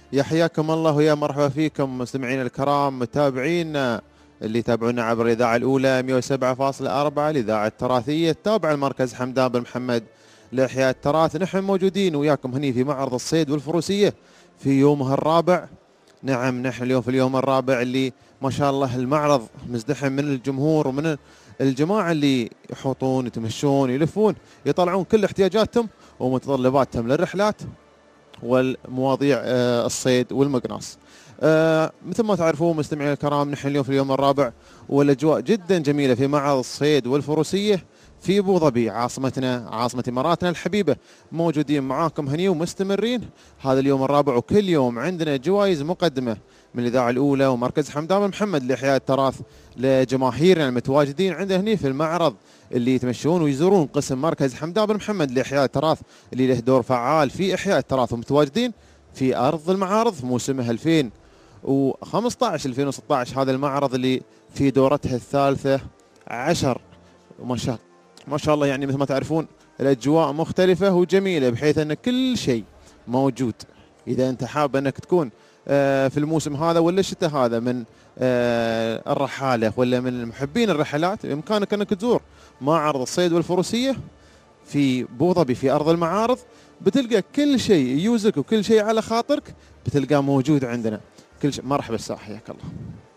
يا حياكم الله ويا مرحبا فيكم مستمعينا الكرام متابعينا اللي يتابعونا عبر الإذاعة الأولى 107.4 الإذاعة التراثية تابع المركز حمدان بن محمد لإحياء التراث. نحن موجودين وياكم هني في معرض الصيد والفروسية في يومها الرابع. نعم نحن اليوم في اليوم الرابع اللي ما شاء الله المعرض مزدحم من الجمهور ومن الجماعة اللي يحوطون يتمشون يلفون يطلعون كل احتياجاتهم ومتطلباتهم للرحلات والمواضيع الصيد والمقناص. مثل ما تعرفون مستمعينا الكرام نحن اليوم في اليوم الرابع والاجواء جدا جميله في معرض الصيد والفروسيه في ابو ظبي عاصمتنا عاصمه اماراتنا الحبيبه. موجودين معاكم هني ومستمرين هذا اليوم الرابع وكل يوم عندنا جوائز مقدمه من الاذاعه الاولى ومركز حمدان بن محمد لاحياء التراث لجماهيرنا المتواجدين عندنا هني في المعرض اللي يتمشون ويزورون قسم مركز حمدان بن محمد لاحياء التراث اللي له دور فعال في احياء التراث ومتواجدين في ارض المعارض في موسمها 2015 2016. هذا المعرض اللي في دورتها الثالثة عشر. ما شاء الله يعني مثل ما تعرفون الاجواء مختلفة وجميلة بحيث ان كل شيء موجود. اذا انت حاب انك تكون في الموسم هذا ولا الشتاء هذا من الرحالة ولا من محبين الرحلات بامكانك انك تزور معرض الصيد والفروسية في ابو ظبي في ارض المعارض. بتلقى كل شيء يوزك وكل شيء على خاطرك بتلقاه موجود عندنا. كل شيء. مرحبا الساعة حياك الله.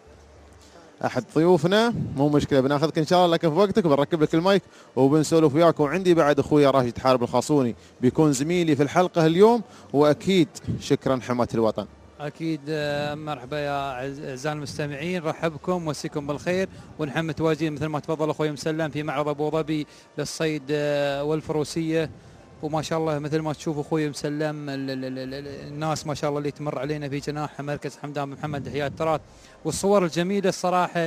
احد ضيوفنا مو مشكله بناخذك ان شاء الله لكن في وقتك بنركب لك المايك وبنسولف وياك. وعندي بعد اخوي راشد حارب الخاصوني بيكون زميلي في الحلقه اليوم. واكيد شكرا حماة الوطن. اكيد مرحبا يا اعزائي المستمعين، رحب بكم ومسيكم بالخير. ونحن متواجدين مثل ما تفضل اخوي مسلم في معرض ابو ظبي للصيد والفروسيه. وما شاء الله مثل ما تشوف اخوي مسلم الناس ما شاء الله اللي تمر علينا في جناح مركز حمدان بن محمد احياء التراث والصور الجميله الصراحه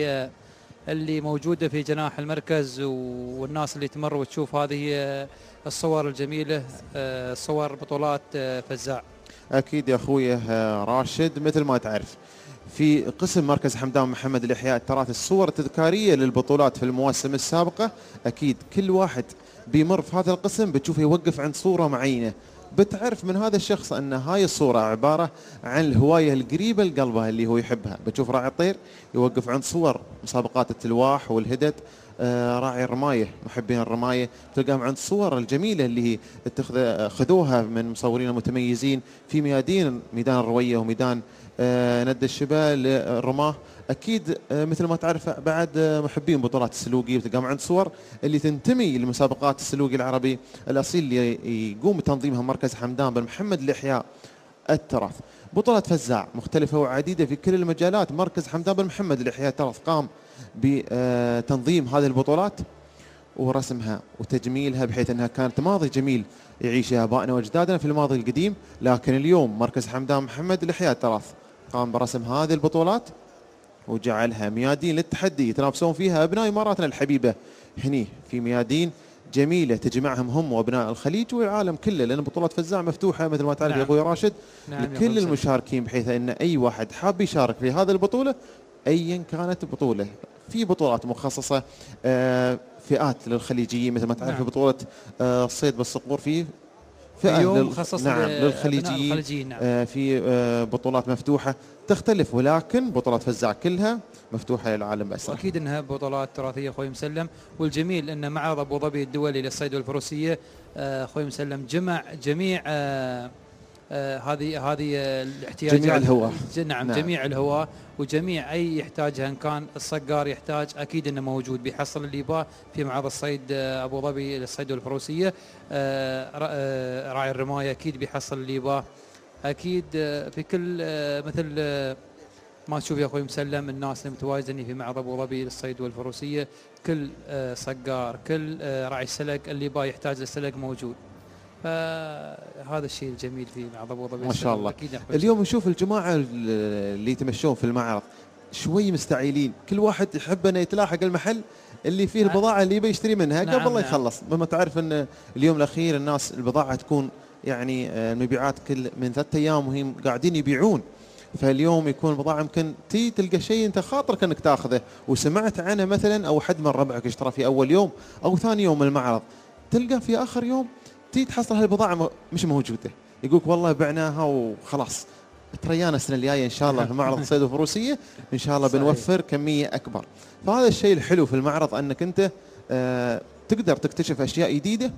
اللي موجوده في جناح المركز والناس اللي تمر وتشوف هذه الصور الجميله صور بطولات فزاع. اكيد يا اخوي راشد مثل ما تعرف في قسم مركز حمدان بن محمد لاحياء التراث الصور التذكاريه للبطولات في المواسم السابقه. اكيد كل واحد بيمر في هذا القسم بتشوفه يوقف عند صورة معينة بتعرف من هذا الشخص أن هاي الصورة عبارة عن الهواية القريبة لقلبه اللي هو يحبها. بتشوف راعي الطير يوقف عند صور مسابقات التلواح والهدد. راعي الرماية محبين الرماية تلقاهم عند الصور الجميلة اللي هي خذوها من مصورين متميزين في ميدان الروية وميدان ند الشبال الرماه. اكيد مثل ما تعرف بعد محبين بطولات السلوقي بتلقاهم عند صور اللي تنتمي لمسابقات السلوقي العربي الاصيل اللي يقوم بتنظيمها مركز حمدان بن محمد لاحياء التراث. بطولات فزاع مختلفه وعديده في كل المجالات. مركز حمدان بن محمد لاحياء التراث قام بتنظيم هذه البطولات ورسمها وتجميلها بحيث انها كانت ماضي جميل يعيشها ابائنا واجدادنا في الماضي القديم. لكن اليوم مركز حمدان محمد لاحياء التراث قام برسم هذه البطولات وجعلها ميادين للتحدي يتنافسون فيها ابناء اماراتنا الحبيبه هني في ميادين جميله تجمعهم هم وابناء الخليج والعالم كله. لان بطولات فزاع مفتوحه مثل ما تعرف يا اخوي راشد لكل المشاركين بحيث ان اي واحد حاب يشارك في هذه البطوله ايا كانت البطوله. في بطولات مخصصه فئات للخليجيين مثل ما تعرف بطوله الصيد بالصقور في فئة مخصص للخليجيين. في بطولات مفتوحة تختلف ولكن بطولات فزاع كلها مفتوحة للعالم بأسرها. أكيد أنها بطولات تراثية أخوي مسلم. والجميل أن معرض أبو ظبي الدولي للصيد والفروسية أخوي مسلم جمع جميع هذه الاحتياجات جميع الهواة. نعم جميع الهواة وجميع أي يحتاجها إن كان الصقار يحتاج أكيد أنه موجود بيحصل اللي يباه في معرض الصيد أبو ظبي للصيد والفروسية. راعي الرماية أكيد بيحصل اللي يباه. أكيد في كل مثل ما تشوف يا أخوي مسلم الناس المتواجدين في معرض أبو ظبي للصيد والفروسية كل صقار كل راعي السلق اللي يباه يحتاج للسلق موجود. فهذا الشيء الجميل في معرض ابو ظبي ما شاء الله. اليوم نشوف الجماعه اللي يتمشون في المعرض شوي مستعيلين كل واحد يحب انه يتلاحق المحل اللي فيه البضاعه اللي يبي يشتري منها قبل لا يخلص. ما تعرف ان اليوم الاخير الناس البضاعه تكون يعني المبيعات كل من 3 ايام وهم قاعدين يبيعون. فاليوم يكون بضاعه يمكن تلقى شيء انت خاطرك انك تاخذه وسمعت عنه مثلا او حد من ربعك اشترى في اول يوم او ثاني يوم من المعرض تلقى في اخر يوم تحصل هالبضاعة مش موجودة. يقولك والله بعناها وخلاص تريانا السنه الجايه ان شاء الله في معرض الصيد والفروسيه ان شاء الله صحيح. بنوفر كميه اكبر. فهذا الشيء الحلو في المعرض انك انت تقدر تكتشف اشياء جديده،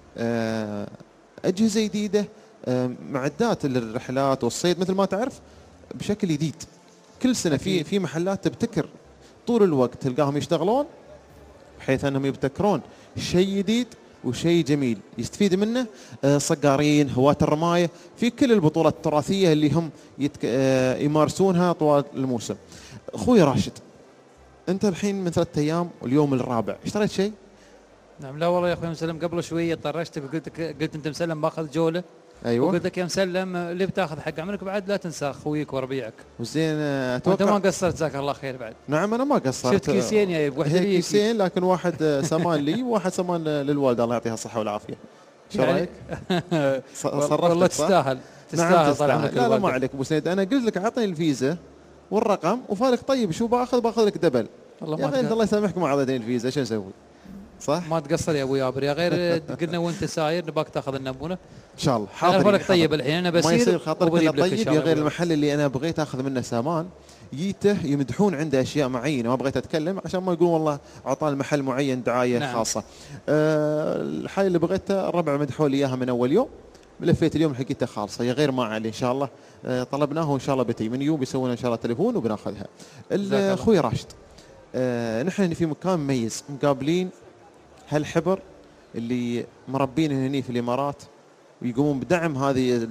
اجهزه جديده، معدات للرحلات والصيد مثل ما تعرف بشكل جديد. كل سنه في محلات تبتكر طول الوقت تلقاهم يشتغلون بحيث انهم يبتكرون شيء جديد وشيء جميل يستفيد منه صقارين، هواة الرمايه، في كل البطولات التراثيه اللي هم يمارسونها طوال الموسم. اخوي راشد، انت الحين من 3 ايام واليوم الرابع، اشتريت شيء؟ نعم. لا والله يا اخوي مسلم، قبل شويه طرشتك قلت انت مسلم باخذ جوله. ايوه. وقلت لك يا مسلم اللي بتاخذ حق عمرك بعد لا تنسى خويك وربيعك. وزين وانت اتوقع ما قصرت جزاك الله خير بعد. نعم انا ما قصرت. شفت كيسين يا واحد هي لي كيسين، لكن واحد سمان لي وواحد سمان للوالده الله يعطيها الصحه والعافيه. شو رايك؟ صرفتك والله صح؟ تستاهل. نعم طال عمرك. لا لا ما عليك ابو سيد، انا قلت لك اعطني الفيزا والرقم وفالك طيب شو باخذ لك دبل. والله يا اخي انت الله يسامحك ما اعطيتني الفيزا شو نسوي؟ صح؟ ما تقصر يا ابو جابر، يا غير قلنا وانت ساير نباك تاخذ النبونه ان شاء الله انا حاضر. بالك طيب الحين انا بسير ما يصير خاطرك وبجيب إلا لك إن طيب شاء يا الله. غير المحل اللي انا بغيت اخذ منه سامان جيته يمدحون عنده اشياء معينه، ما بغيت اتكلم عشان ما يقولون والله اعطاني المحل معين دعايه نعم. خاصه. الحاجه اللي بغيتها الربع مدحوا لي اياها من اول يوم، لفيت اليوم لقيتها خالصه يا غير ما عليه ان شاء الله. طلبناه وان شاء الله بتي من يوم بيسوون ان شاء الله تليفون وبناخذها. اخوي راشد، نحن في مكان مميز مقابلين هالحبر اللي مربين هني في الامارات ويقومون بدعم هذه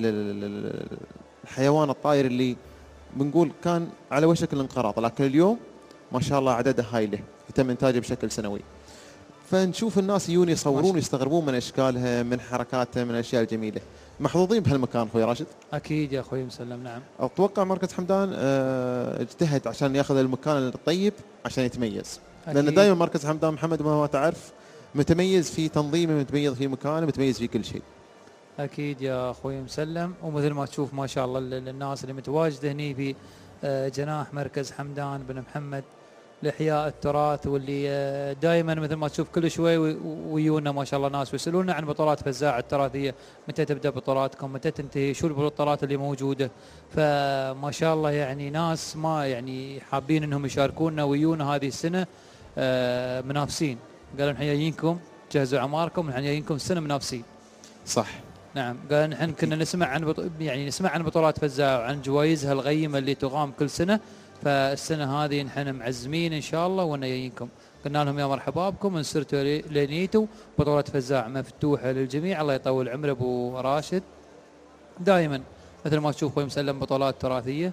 الحيوان الطائر اللي بنقول كان على وشك الانقراض، لكن اليوم ما شاء الله عدده هايله يتم انتاجه بشكل سنوي. فنشوف الناس يجون يصورون ويستغربون من اشكالها، من حركاتها، من الاشياء الجميله. محظوظين بهالمكان اخوي راشد. اكيد يا اخوي مسلم. نعم. اتوقع مركز حمدان اجتهد عشان ياخذ المكان الطيب عشان يتميز. لان دائما مركز حمدان محمد ما تعرف متميز في تنظيمه، متميز في مكانه، متميز في كل شيء. اكيد يا اخوي مسلم. ومثل ما تشوف ما شاء الله الناس اللي متواجده هني في جناح مركز حمدان بن محمد لاحياء التراث، واللي دائما مثل ما تشوف كل شوي ويونا ما شاء الله ناس ويسالونا عن بطولات فزاع التراثيه، متى تبدا بطولاتكم، متى تنتهي، شو البطولات اللي موجوده. فما شاء الله يعني ناس ما يعني حابين انهم يشاركونا ويونا هذه السنه منافسين. قالوا نحن جايينكم جهزوا اعماركم، نحن جايينكم السنه منافسين. صح. نعم. قال نحن كنا نسمع عن يعني نسمع عن بطولات فزاع وعن جوائزها القيمه اللي تقام كل سنه، فالسنه هذه نحن معزمين ان شاء الله وانا جايينكم. قلنا لهم يا مرحبا بكم ان صرتوا لنيتوا بطولة فزاع مفتوحه للجميع. الله يطول عمره ابو راشد. دائما مثل ما تشوف اخوي مسلم بطولات تراثيه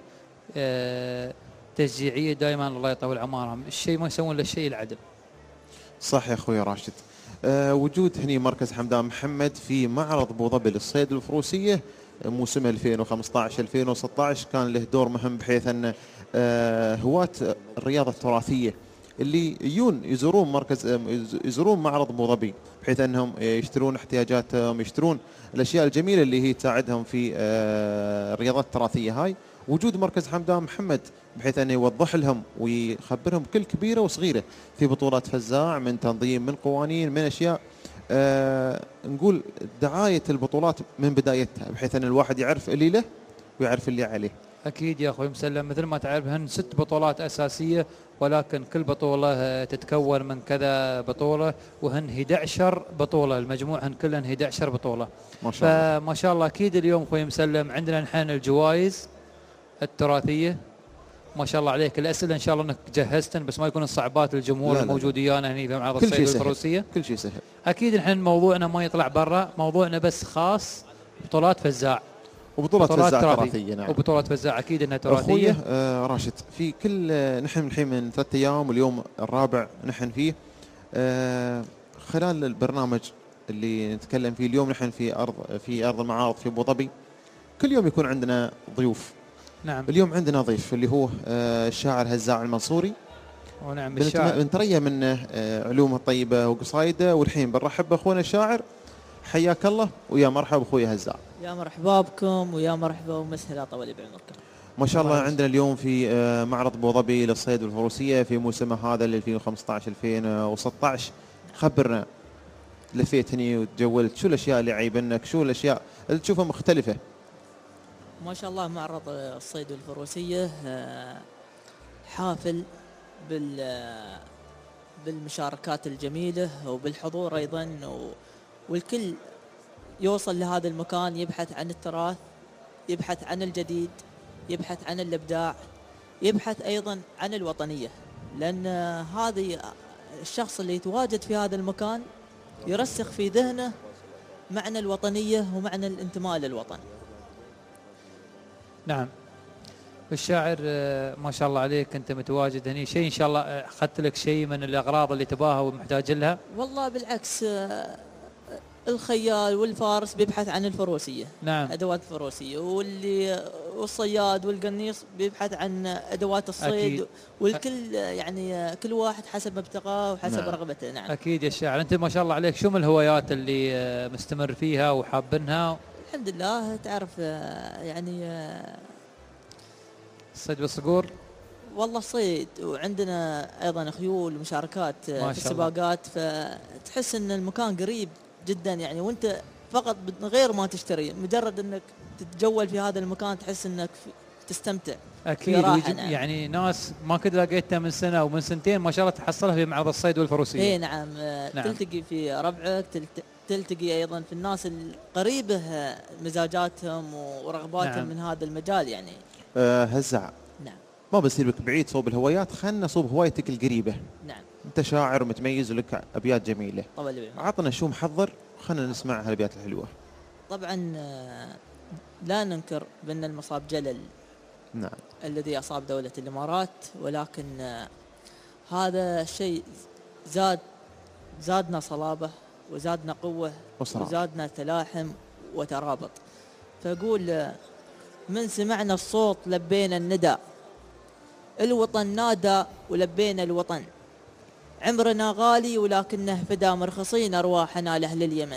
تشجيعيه دائما، الله يطول عمارهم. الشيء ما يسوون الا الشيء العدل. صح يا اخوي راشد. وجود هني مركز حمدان محمد في معرض ابو ظبي للصيد الفروسيه موسم 2015 2016 كان له دور مهم، بحيث ان هواة الرياضه التراثيه اللي يزورون معرض ابو ظبي بحيث انهم يشترون احتياجاتهم، يشترون الاشياء الجميله اللي هي تساعدهم في الرياضات التراثيه هاي. وجود مركز حمدان محمد بحيث انه يوضح لهم ويخبرهم كل كبيره وصغيره في بطولات فزاع، من تنظيم، من قوانين، من اشياء. نقول دعايه البطولات من بدايتها بحيث ان الواحد يعرف اللي له ويعرف اللي عليه. اكيد يا اخوي مسلم. مثل ما تعرف هن 6 بطولات اساسيه، ولكن كل بطوله تتكون من كذا بطوله، وهن 11 بطوله المجموع، هن كلهن 11 بطوله ما شاء الله. فما شاء الله. اكيد اليوم اخوي مسلم عندنا نحن الجوائز التراثيه ما شاء الله عليك. الاسئله ان شاء الله انك جهزتن، بس ما يكون الصعبات الجمهور الموجود ويانا هنا في معرض الصيد الفروسيه. كل شيء سهل. اكيد نحن موضوعنا ما يطلع برا، موضوعنا بس خاص بطولات فزاع وبطولات فزاع تراثيه. نعم. وبطولات فزاع اكيد انها تراثيه. اخوي راشد، في كل نحن الحين من 3 ايام واليوم الرابع نحن فيه، خلال البرنامج اللي نتكلم فيه اليوم نحن في ارض المعارض في ابو ظبي، كل يوم يكون عندنا ضيوف. نعم. اليوم عندنا ضيف اللي هو الشاعر هزاع المنصوري. ونعم الشاعر بنتريا منه علومه الطيبه وقصايده، والحين بنرحب باخونا الشاعر. حياك الله ويا مرحبا اخوي هزاع. يا مرحبا بكم ويا مرحبا ومسهلا طول بعمركم. ما شاء الله عندنا اليوم في معرض ابو ظبي للصيد والفروسيه في موسمه هذا 2015 2016. خبرنا، لفيت هني وتجولت، شو الاشياء اللي عيبنك، شو الاشياء اللي تشوفها مختلفه؟ ما شاء الله معرض الصيد والفروسية حافل بالمشاركات الجميلة وبالحضور أيضا، والكل يوصل لهذا المكان يبحث عن التراث، يبحث عن الجديد، يبحث عن الإبداع، يبحث أيضا عن الوطنية، لأن هذه الشخص اللي يتواجد في هذا المكان يرسخ في ذهنه معنى الوطنية ومعنى الانتماء للوطن. نعم. الشاعر ما شاء الله عليك، أنت متواجد هني، شيء إن شاء الله أخذت لك شيء من الأغراض اللي تباها ومحتاج لها؟ والله بالعكس، الخيال والفارس بيبحث عن الفروسية، نعم، أدوات الفروسية، والصياد والقنيص بيبحث عن أدوات الصيد. أكيد. والكل يعني كل واحد حسب مبتغاه وحسب نعم. رغبته. نعم. أكيد يا الشاعر. أنت ما شاء الله عليك، شو من الهوايات اللي مستمر فيها وحابنها؟ الحمد لله، تعرف يعني الصيد والصقور. والله صيد، وعندنا أيضا خيول ومشاركات ما في شاء الله. السباقات، فتحس أن المكان قريب جدا يعني، وانت فقط من غير ما تشتري، مجرد أنك تتجول في هذا المكان تحس أنك تستمتع. أكيد. راحة. نعم. يعني ناس ما كنت لقيتها من سنة أو من سنتين ما شاء الله تحصلها في معرض الصيد والفروسية. اي نعم. نعم. تلتقي في ربعك، تلتقي أيضا في الناس القريبة مزاجاتهم ورغباتهم. نعم. من هذا المجال يعني. هزع، نعم. ما بصير بك بعيد صوب الهوايات، خلنا صوب هوايتك القريبة. نعم. انت شاعر ومتميز ولك ابيات جميلة، طبعا بعمرك. عطنا شو محضر خلنا نسمع هالابيات الحلوة. طبعا لا ننكر بأن المصاب جلل نعم. الذي أصاب دولة الإمارات، ولكن هذا الشيء زادنا صلابة، وزادنا قوة، وصراحة. وزادنا تلاحم وترابط. فأقول من سمعنا الصوت لبينا الندى، الوطن نادى ولبينا الوطن، عمرنا غالي ولكنه فدا مرخصين أرواحنا لأهل اليمن.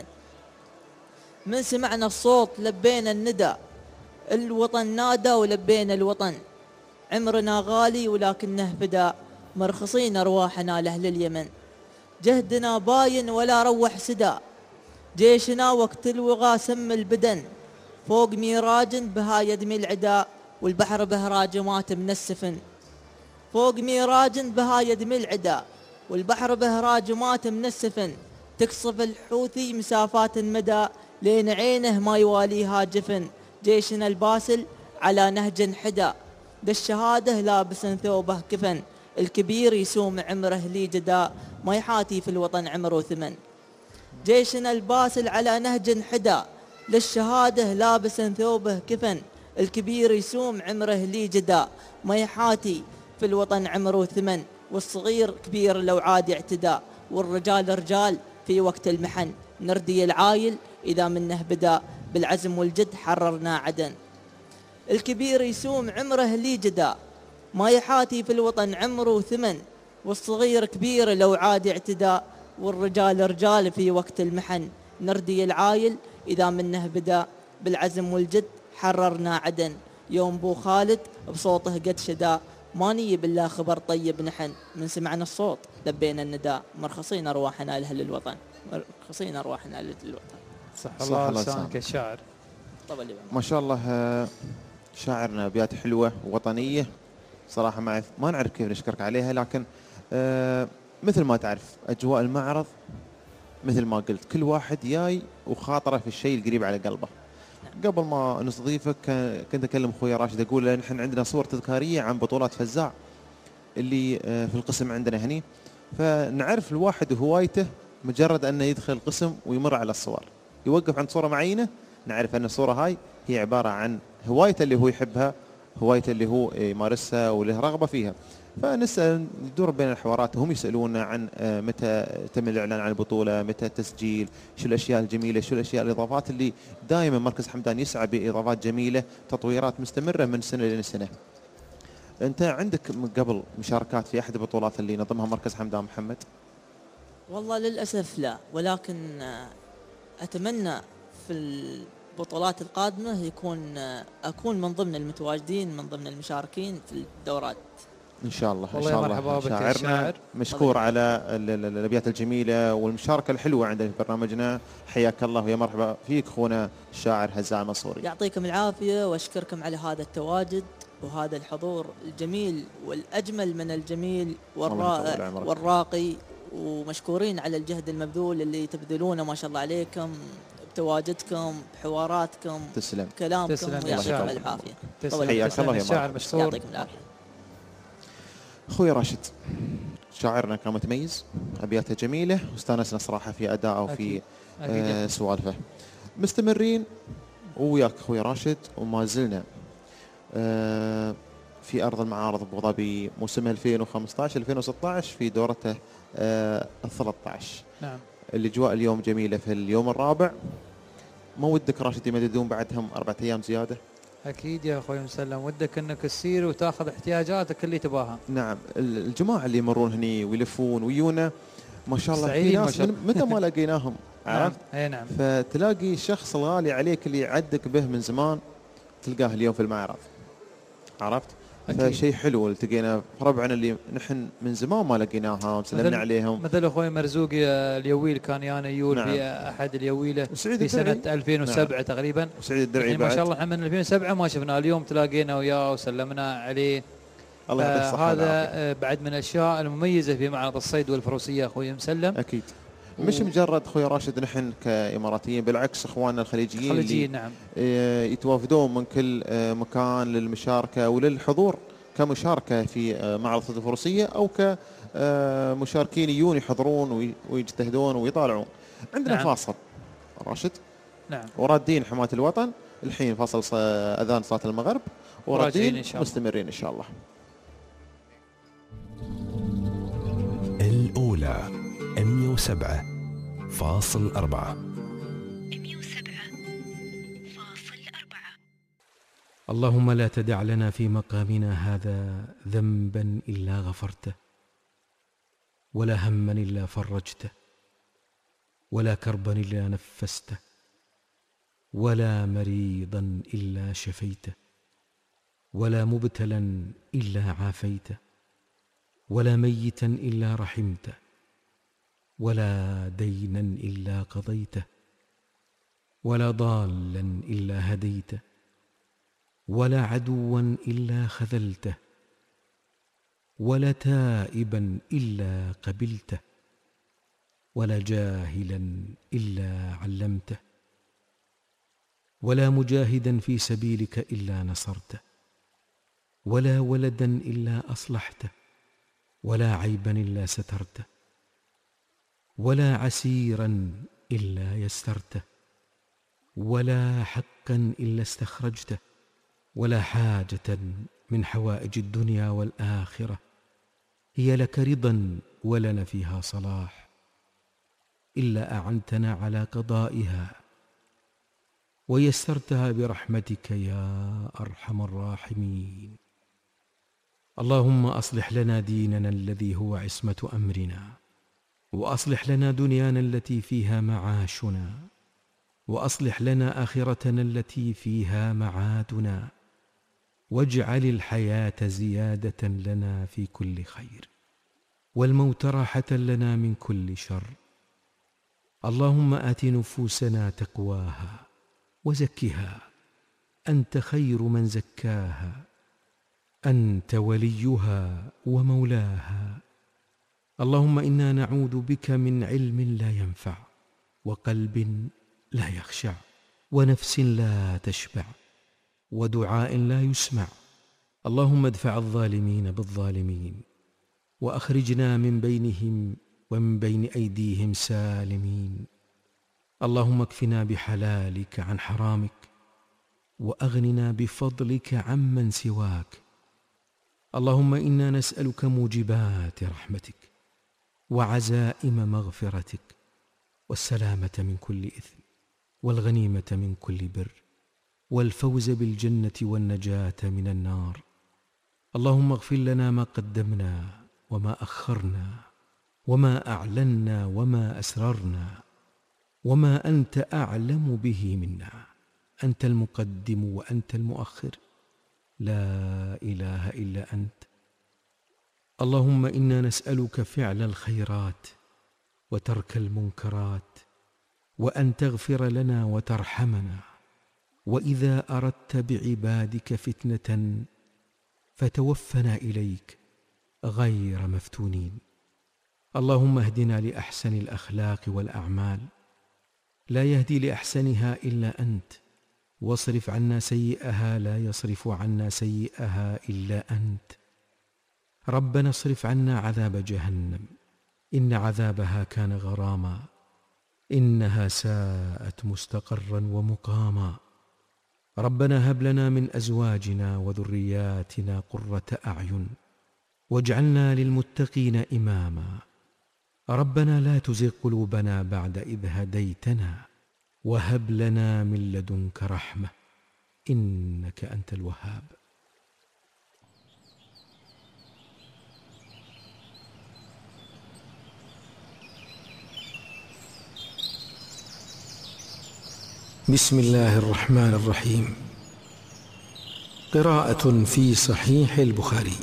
من سمعنا الصوت لبينا الندى، الوطن نادى ولبينا الوطن، عمرنا غالي ولكنه فدا مرخصين أرواحنا لأهل اليمن. جهدنا باين ولا روح سدى، جيشنا وقت الوغى سم البدن، فوق ميراج بها يدمي العداء، والبحر به راجمات من السفن. فوق ميراج بها يدمي العداء، والبحر به راجمات من السفن، تقصف الحوثي مسافات مدى، لين عينه ما يواليها جفن. جيشنا الباسل على نهج حدا، بالشهادة لابس ثوبه كفن، الكبير يسوم عمره لي جدا، ما يحاتي في الوطن عمره ثمن. جيشنا الباسل على نهج حدا، للشهادة لابس ثوبه كفن، الكبير يسوم عمره لي جدا، ما يحاتي في الوطن عمره ثمن. والصغير كبير لو عاد اعتداء، والرجال رجال في وقت المحن، نردي العايل إذا منه بدا، بالعزم والجد حررنا عدن. الكبير يسوم عمره لي جدا، ما يحاتي في الوطن عمره ثمن، والصغير كبير لو عاد اعتداء، والرجال رجال في وقت المحن، نردي العايل إذا منه بدا، بالعزم والجد حررنا عدن. يوم بو خالد بصوته قد شدا، ما نيب بالله خبر طيب نحن، من سمعنا الصوت لبينا النداء، مرخصين أرواحنا لأهل الوطن، مرخصين أرواحنا لأهل الوطن. صح صح الله الله لسانك يا شاعر. طبعا. ما شاء الله، شاعرنا ابيات حلوة ووطنية صراحة، ما نعرف كيف نشكرك عليها، لكن مثل ما تعرف أجواء المعرض مثل ما قلت كل واحد جاي وخاطره في الشيء القريب على قلبه. قبل ما نستضيفك كنت أكلم أخوي راشد أقول له نحن عندنا صور تذكارية عن بطولات فزاع اللي في القسم عندنا هني، فنعرف الواحد وهوايته مجرد أنه يدخل القسم ويمر على الصور، يوقف عند صورة معينة نعرف أن الصورة هاي هي عبارة عن هوايته اللي هو يحبها، هوايته اللي هو يمارسها وله رغبة فيها. فنسأل ندور بين الحوارات، هم يسألونا عن متى تم الإعلان عن البطولة، متى التسجيل، شو الأشياء الجميلة، شو الأشياء الإضافات اللي دائما مركز حمدان يسعى بإضافات جميلة، تطويرات مستمرة من سنة لسنة. أنت عندك من قبل مشاركات في أحد البطولات اللي نظمها مركز حمدان محمد؟ والله للأسف لا، ولكن أتمنى في البطولات القادمة أكون من ضمن المتواجدين، من ضمن المشاركين في الدورات. إن شاء الله. إن والله شاء يا الله مرحبا بك يا شاعرنا الشاعر. مشكور على الأبيات الجميلة والمشاركة الحلوة عندنا في برنامجنا. حياك الله ويا مرحبا فيك أخونا الشاعر هزاع المنصوري. يعطيكم العافية وأشكركم على هذا التواجد وهذا الحضور الجميل والأجمل من الجميل الله يطول والرائع عمرك. والراقي، ومشكورين على الجهد المبذول اللي تبذلونه ما شاء الله عليكم بتواجدكم بحواراتكم تسلم. كلامكم، تسلم يا ويعطيكم شاعر. العافية. تسلم. حياك تسلم الله يا يا الشاعر مرحبا. مشكور. يعطيكم العافية. أخوي راشد شاعرنا كان متميز، أبياته جميلة واستانسنا صراحة في أدائه وفي أكيد. سوالفه. مستمرين وياك أخوي راشد وما زلنا في أرض المعارض أبو ظبي موسم 2015-2016 في دورته 13. نعم. الأجواء اليوم جميلة في اليوم الرابع. ما ودك راشد يمددون بعدهم 4 أيام زيادة؟ أكيد يا أخوي مسلم، ودك أنك تسير وتاخذ احتياجاتك اللي تباها. نعم. الجماعة اللي يمرون هني ويلفون ويونا ما شاء الله في سعيدين ما ناس شاء الله. متى ما لقيناهم نعم. عرفت. أي نعم. فتلاقي الشخص الغالي عليك اللي يعدك به من زمان تلقاه اليوم في المعرض، عرفت. أكيد. فشيء حلو التقينا ربعنا اللي نحن من زمان ما لقيناهم وسلمنا عليهم. مثل أخوي مرزوق اليويل كان يانا يول نعم. في أحد اليويله وسعيد في سنة الدرعي. 2007 نعم. تقريبا. وسعيد الدرعي يعني ما بعد. شاء الله احنا من 2007 ما شفنا، اليوم تلاقينا وياه وسلمنا عليه. الله يعطيه الصحة والعافية. هذا بعد من الأشياء المميزة في معرض الصيد والفروسية أخوي مسلم. أكيد. مش مجرد أخوي راشد نحن كإماراتيين، بالعكس إخواننا الخليجيين خليجيين نعم. يتوافدون من كل مكان للمشاركة وللحضور كمشاركة في معرض الصيد الفروسية أو كمشاركين يجون يحضرون ويجتهدون ويطالعون. عندنا نعم. فاصل راشد. نعم. ورادين حماة الوطن الحين فصل أذان صلاة المغرب وراجعين ورادين إن شاء الله. مستمرين إن شاء الله. الأولى 107.4. اللهم لا تدع لنا في مقامنا هذا ذنبا إلا غفرته، ولا هما إلا فرجته، ولا كربا إلا نفسته، ولا مريضا إلا شفيته، ولا مبتلا إلا عافيته، ولا ميتا إلا رحمته، ولا دينا إلا قضيته، ولا ضالا إلا هديته، ولا عدوا إلا خذلته، ولا تائبا إلا قبلته، ولا جاهلا إلا علمته، ولا مجاهدا في سبيلك إلا نصرته، ولا ولدا إلا أصلحته، ولا عيبا إلا سترته، ولا عسيرا إلا يسرته، ولا حقا إلا استخرجته، ولا حاجة من حوائج الدنيا والآخرة هي لك رضا ولنا فيها صلاح إلا أعنتنا على قضائها ويسرتها برحمتك يا أرحم الراحمين. اللهم أصلح لنا ديننا الذي هو عصمة أمرنا، وأصلح لنا دنيانا التي فيها معاشنا، وأصلح لنا آخرتنا التي فيها معادنا، واجعل الحياة زيادة لنا في كل خير، والموت راحة لنا من كل شر. اللهم آت نفوسنا تقواها وزكها، أنت خير من زكاها، أنت وليها ومولاها. اللهم إنا نعوذ بك من علم لا ينفع، وقلب لا يخشع، ونفس لا تشبع، ودعاء لا يسمع. اللهم ادفع الظالمين بالظالمين، وأخرجنا من بينهم ومن بين أيديهم سالمين. اللهم اكفنا بحلالك عن حرامك، وأغننا بفضلك عمن سواك. اللهم إنا نسألك موجبات رحمتك، وعزائم مغفرتك، والسلامة من كل إثم، والغنيمة من كل بر، والفوز بالجنة والنجاة من النار. اللهم اغفر لنا ما قدمنا وما أخرنا، وما أعلنا وما أسررنا، وما أنت أعلم به منا. أنت المقدم وأنت المؤخر، لا إله إلا أنت. اللهم إنا نسألك فعل الخيرات وترك المنكرات، وأن تغفر لنا وترحمنا، وإذا أردت بعبادك فتنة فتوفنا إليك غير مفتونين. اللهم اهدنا لأحسن الأخلاق والأعمال، لا يهدي لأحسنها إلا أنت، واصرف عنا سيئها، لا يصرف عنا سيئها إلا أنت. ربنا اصرف عنا عذاب جهنم، إن عذابها كان غراما، إنها ساءت مستقرا ومقاما. ربنا هب لنا من أزواجنا وذرياتنا قرة أعين واجعلنا للمتقين إماما. ربنا لا تزغ قلوبنا بعد إذ هديتنا وهب لنا من لدنك رحمة إنك أنت الوهاب. بسم الله الرحمن الرحيم. قراءة في صحيح البخاري.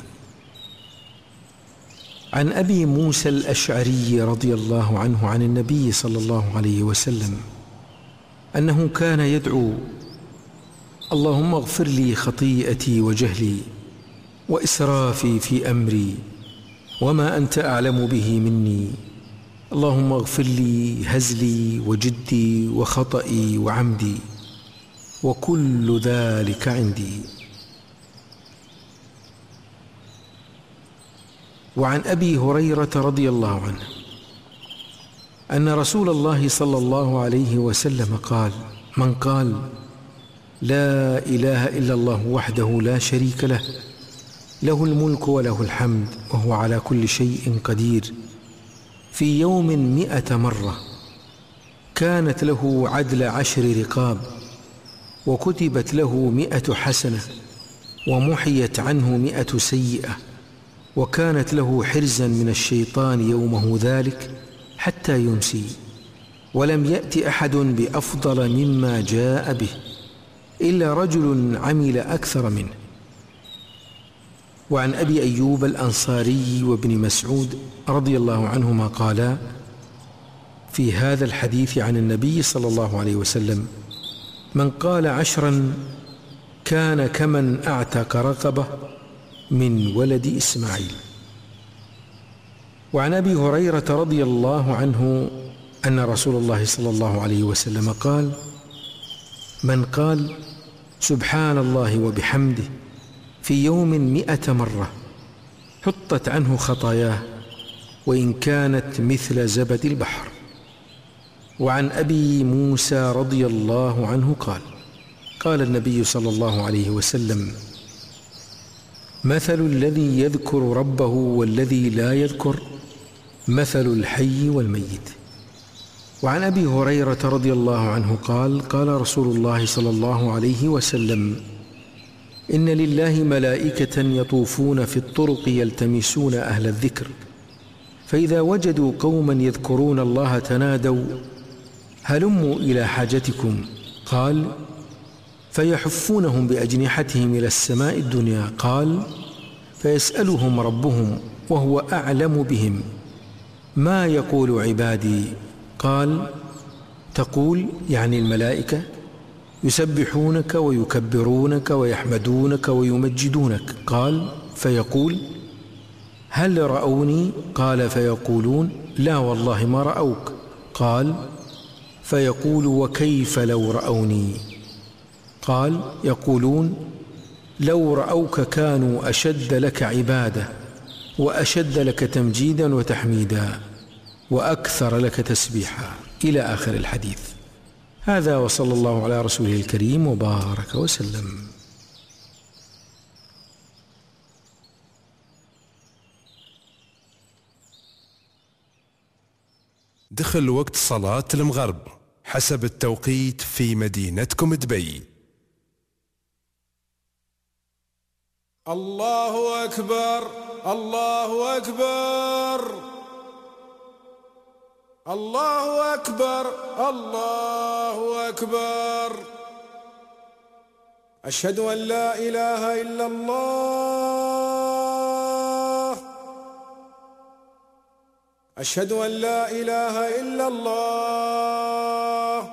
عن أبي موسى الأشعري رضي الله عنه عن النبي صلى الله عليه وسلم أنه كان يدعو: اللهم اغفر لي خطيئتي وجهلي وإسرافي في أمري وما أنت أعلم به مني، اللهم اغفر لي هزلي وجدي وخطئي وعمدي وكل ذلك عندي. وعن أبي هريرة رضي الله عنه أن رسول الله صلى الله عليه وسلم قال: من قال لا إله إلا الله وحده لا شريك له، له الملك وله الحمد وهو على كل شيء قدير، في يوم 100 مرة، كانت له عدل 10 رقاب، وكتبت له 100 حسنة، ومحيت عنه 100 سيئة، وكانت له حرزا من الشيطان يومه ذلك حتى يمسي، ولم يأت أحد بأفضل مما جاء به إلا رجل عمل أكثر منه. وعن أبي أيوب الأنصاري وابن مسعود رضي الله عنهما قالا في هذا الحديث عن النبي صلى الله عليه وسلم: من قال 10 كان كمن أعتق رقبة من ولد إسماعيل. وعن أبي هريرة رضي الله عنه أن رسول الله صلى الله عليه وسلم قال: من قال سبحان الله وبحمده في يوم 100 مرة حطت عنه خطاياه وإن كانت مثل زبد البحر. وعن أبي موسى رضي الله عنه قال: قال النبي صلى الله عليه وسلم: مثل الذي يذكر ربه والذي لا يذكر مثل الحي والميت. وعن أبي هريرة رضي الله عنه قال: قال رسول الله صلى الله عليه وسلم: إن لله ملائكة يطوفون في الطرق يلتمسون أهل الذكر، فإذا وجدوا قوما يذكرون الله تنادوا: هلموا إلى حاجتكم. قال: فيحفونهم بأجنحتهم إلى السماء الدنيا. قال: فيسألهم ربهم وهو أعلم بهم: ما يقول عبادي؟ قال: تقول يعني الملائكة يسبحونك ويكبرونك ويحمدونك ويمجدونك. قال: فيقول: هل رأوني؟ قال: فيقولون: لا والله ما رأوك. قال: فيقول: وكيف لو رأوني؟ قال: يقولون: لو رأوك كانوا أشد لك عبادة وأشد لك تمجيدا وتحميدا وأكثر لك تسبيحا، إلى آخر الحديث. هذا وصلى الله على رسوله الكريم وبارك وسلم. دخل وقت صلاة المغرب حسب التوقيت في مدينتكم دبي. الله أكبر، الله أكبر، الله أكبر، الله أكبر. أشهد أن لا إله إلا الله، أشهد أن لا إله إلا الله.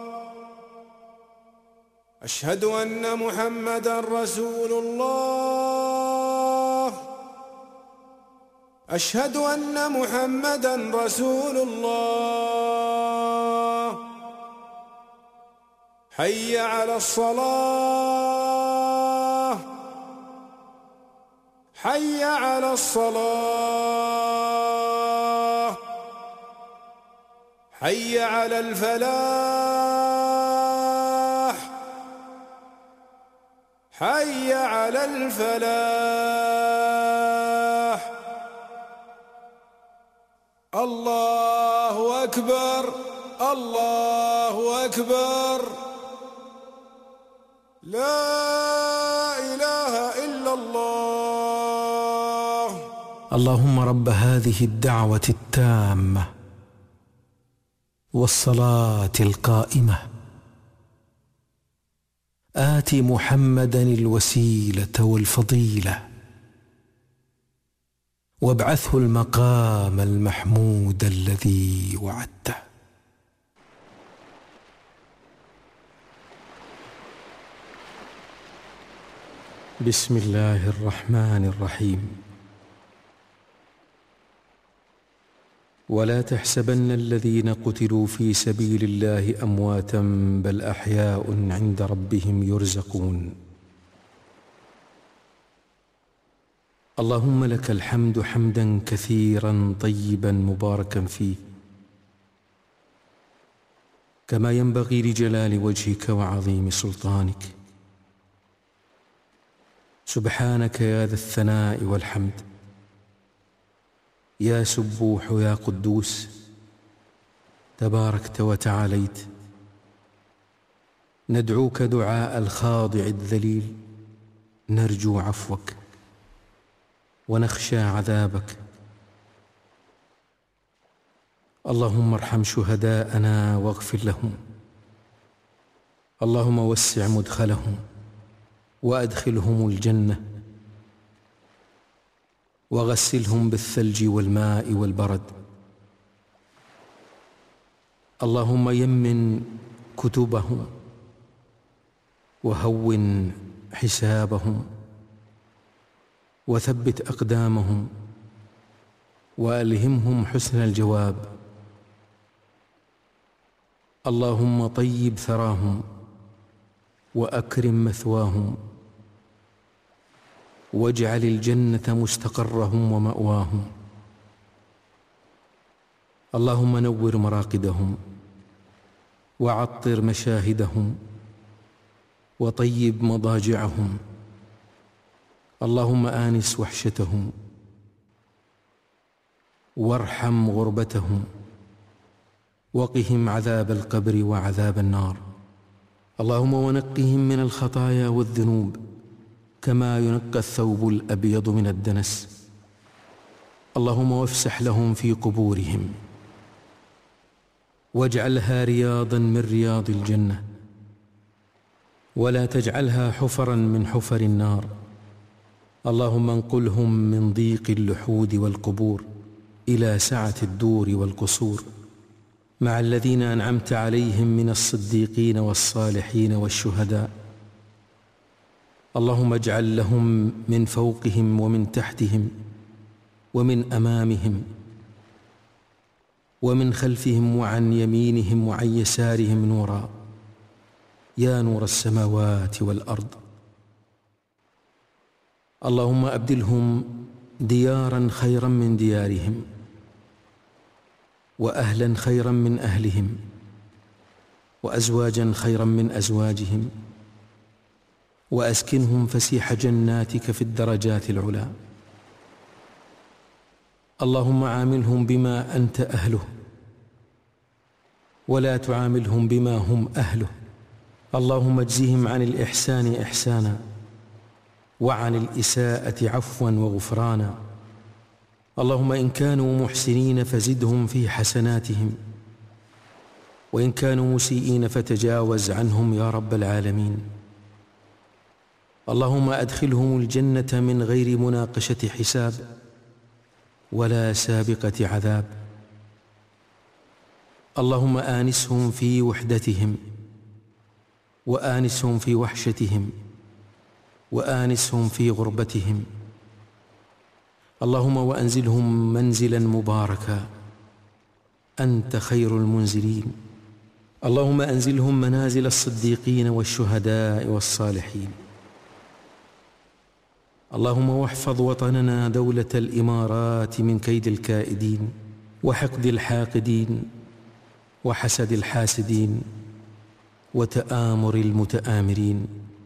أشهد أن محمدا رسول الله. أشهد أن محمدا رسول الله. حي على الصلاة. حي على الصلاة. حي على الفلاح. حي على الفلاح. الله أكبر. الله أكبر. لا إله إلا الله. اللهم رب هذه الدعوة التامة والصلاة القائمة آت محمدا الوسيلة والفضيلة وابعثه المقام المحمود الذي وعدته. بسم الله الرحمن الرحيم. ولا تحسبن الذين قتلوا في سبيل الله أمواتا بل أحياء عند ربهم يرزقون. اللهم لك الحمد حمدا كثيرا طيبا مباركا فيه كما ينبغي لجلال وجهك وعظيم سلطانك. سبحانك يا ذا الثناء والحمد، يا سبوح يا قدوس، تباركت وتعاليت. ندعوك دعاء الخاضع الذليل، نرجو عفوك ونخشى عذابك. اللهم ارحم شهداءنا واغفر لهم. اللهم وسع مدخلهم وأدخلهم الجنة وغسلهم بالثلج والماء والبرد. اللهم يمن كتبهم وهون حسابهم وثبت أقدامهم وألهمهم حسن الجواب. اللهم طيب ثراهم وأكرم مثواهم واجعل الجنة مستقرهم ومأواهم. اللهم نور مراقدهم وعطر مشاهدهم وطيب مضاجعهم. اللهم آنس وحشتهم وارحم غربتهم وقهم عذاب القبر وعذاب النار. اللهم ونقهم من الخطايا والذنوب كما ينقى الثوب الأبيض من الدنس. اللهم وافسح لهم في قبورهم واجعلها رياضا من رياض الجنة ولا تجعلها حفرا من حفر النار. اللهم انقلهم من ضيق اللحود والقبور إلى سعة الدور والقصور مع الذين أنعمت عليهم من الصديقين والصالحين والشهداء. اللهم اجعل لهم من فوقهم ومن تحتهم ومن أمامهم ومن خلفهم وعن يمينهم وعن يسارهم نورا يا نور السماوات والأرض. اللهم أبدلهم ديارا خيرا من ديارهم وأهلا خيرا من أهلهم وأزواجا خيرا من أزواجهم وأسكنهم فسيح جناتك في الدرجات العلى. اللهم عاملهم بما أنت أهله ولا تعاملهم بما هم أهله. اللهم اجزهم عن الإحسان إحسانا وعن الإساءة عفوا وغفرانا. اللهم إن كانوا محسنين فزدهم في حسناتهم وإن كانوا مسيئين فتجاوز عنهم يا رب العالمين. اللهم أدخلهم الجنة من غير مناقشة حساب ولا سابقة عذاب. اللهم آنسهم في وحدتهم، وآنسهم في وحشتهم، وآنسهم في غربتهم. اللهم وأنزلهم منزلا مباركا، أنت خير المنزلين. اللهم أنزلهم منازل الصديقين والشهداء والصالحين. اللهم واحفظ وطننا دولة الإمارات من كيد الكائدين وحقد الحاقدين وحسد الحاسدين وتآمر المتآمرين،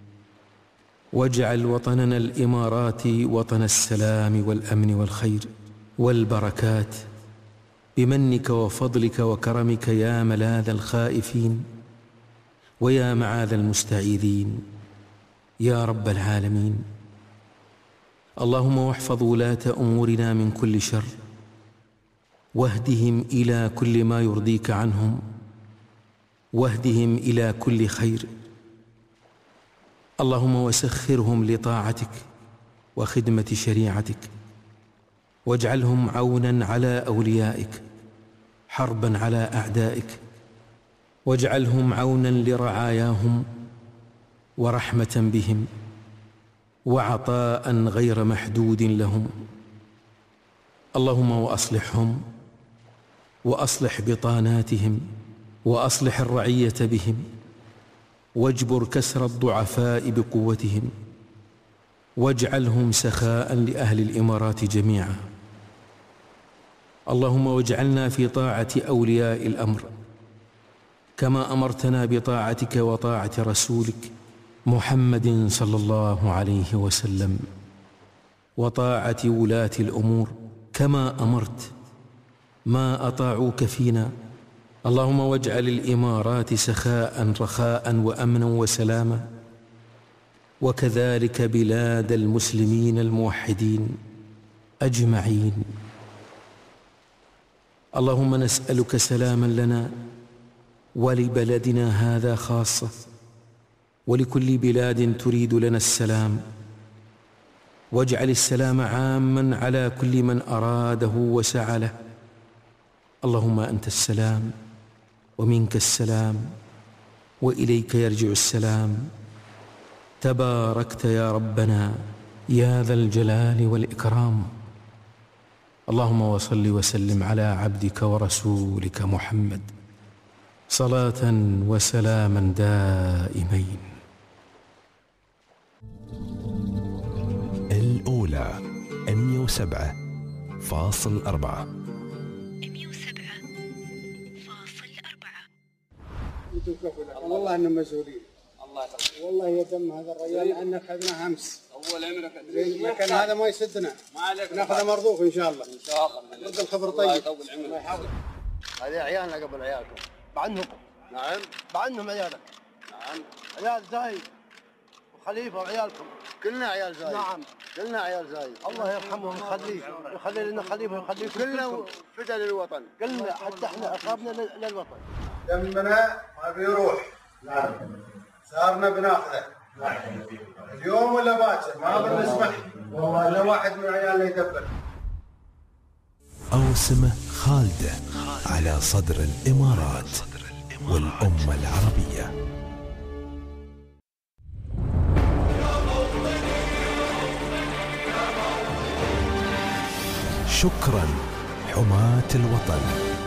واجعل وطننا الإمارات وطن السلام والأمن والخير والبركات بمنك وفضلك وكرمك يا ملاذ الخائفين ويا معاذ المستعيذين يا رب العالمين. اللهم واحفظ ولاة أمورنا من كل شر، واهدهم إلى كل ما يرضيك عنهم، واهدهم إلى كل خير. اللهم وسخرهم لطاعتك وخدمة شريعتك، واجعلهم عونا على أوليائك، حربا على أعدائك، واجعلهم عونا لرعاياهم ورحمة بهم وعطاء غير محدود لهم. اللهم وأصلحهم، وأصلح بطاناتهم، وأصلح الرعية بهم، واجبر كسر الضعفاء بقوتهم، واجعلهم سخاء لأهل الإمارات جميعا. اللهم واجعلنا في طاعة أولياء الأمر كما أمرتنا بطاعتك وطاعة رسولك محمد صلى الله عليه وسلم، وطاعة ولاة الأمور كما أمرت ما أطاعوك فينا. اللهم واجعل الإمارات سخاء رخاء وأمنا وسلاما، وكذلك بلاد المسلمين الموحدين أجمعين. اللهم نسألك سلاما لنا ولبلدنا هذا خاصة، ولكل بلاد تريد لنا السلام، واجعل السلام عاما على كل من أراده وسعى له. اللهم أنت السلام ومنك السلام وإليك يرجع السلام، تباركت يا ربنا يا ذا الجلال والإكرام. اللهم وصل وسلم على عبدك ورسولك محمد صلاة وسلاما دائمين. الأولى 107.4. والله انهم مسؤولين. الله يخليك. والله يتم هذا الرجال لان اخذناه امس. اول امرك لكن هذا ما يسدنا. ما عليك. ناخذه مرضوخ ان شاء الله. ان شاء الله. رد الخبر طيب. الله يطول عمرك. الله يحفظك. هذه عيالنا قبل عيالكم. بعنهم. نعم. بعنهم عيالك. نعم. عيال زايد وخليفه وعيالكم. كلنا عيال زايد. نعم. كلنا عيال زايد. الله يرحمهم ويخليه، ويخلي لنا خليفه ويخليكم. كلنا فدا للوطن. كلنا حتى احنا اقربنا للوطن. دمنا ما بيروح. نعم. صارنا بناخذه. نعم. اليوم ولا باكر ما بنسمح والله الا واحد من عيالنا يدبر. أوسمة خالدة على صدر الإمارات والأمة العربية. شكرا حماة الوطن.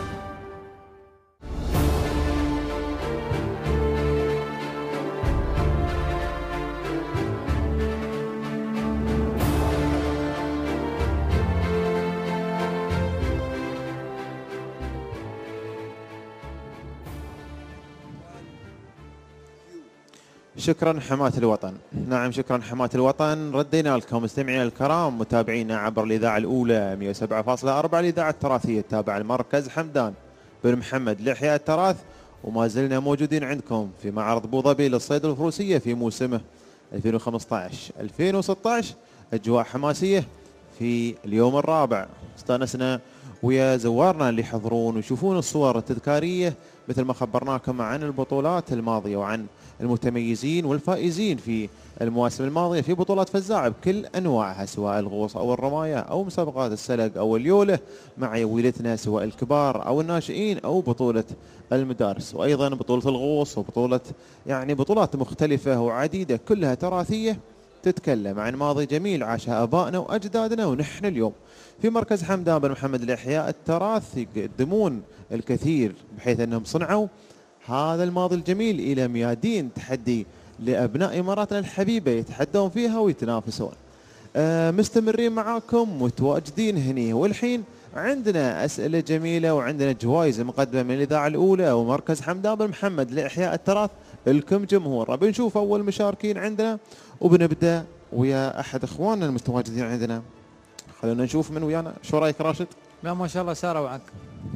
شكرا حماة الوطن. نعم شكرا حماة الوطن. ردينا لكم مستمعينا الكرام متابعينا عبر الإذاعة الأولى 107.4 الإذاعة التراثية التابعة لمركز حمدان بن محمد لإحياء التراث، وما زلنا موجودين عندكم في معرض أبو ظبي للصيد والفروسية في موسمه 2015-2016. أجواء حماسية في اليوم الرابع. استانسنا ويا زوارنا اللي يحضرون ويشوفون الصور التذكارية مثل ما خبرناكم عن البطولات الماضية وعن المتميزين والفائزين في المواسم الماضية في بطولات فزاع بكل أنواعها، سواء الغوص أو الرماية أو مسابقات السلق أو اليولة مع يويلتنا، سواء الكبار أو الناشئين أو بطولة المدارس، وأيضا بطولة الغوص وبطولة بطولات مختلفة وعديدة كلها تراثية تتكلم عن ماضي جميل عاشها آبائنا وأجدادنا، ونحن اليوم في مركز حمدان بن محمد لإحياء التراث يقدمون الكثير بحيث أنهم صنعوا هذا الماضي الجميل إلى ميادين تحدي لأبناء إماراتنا الحبيبة يتحدون فيها ويتنافسون. مستمرين معاكم متواجدين هني، والحين عندنا أسئلة جميلة وعندنا جوائز مقدمة من الإذاعة الأولى ومركز حمدان بن محمد لإحياء التراث لكم جمهور. بنشوف أول مشاركين عندنا وبنبدأ ويا أحد إخواننا المتواجدين عندنا. خلونا نشوف من ويانا. شو رايك راشد؟ لا ما شاء الله ساروا معك.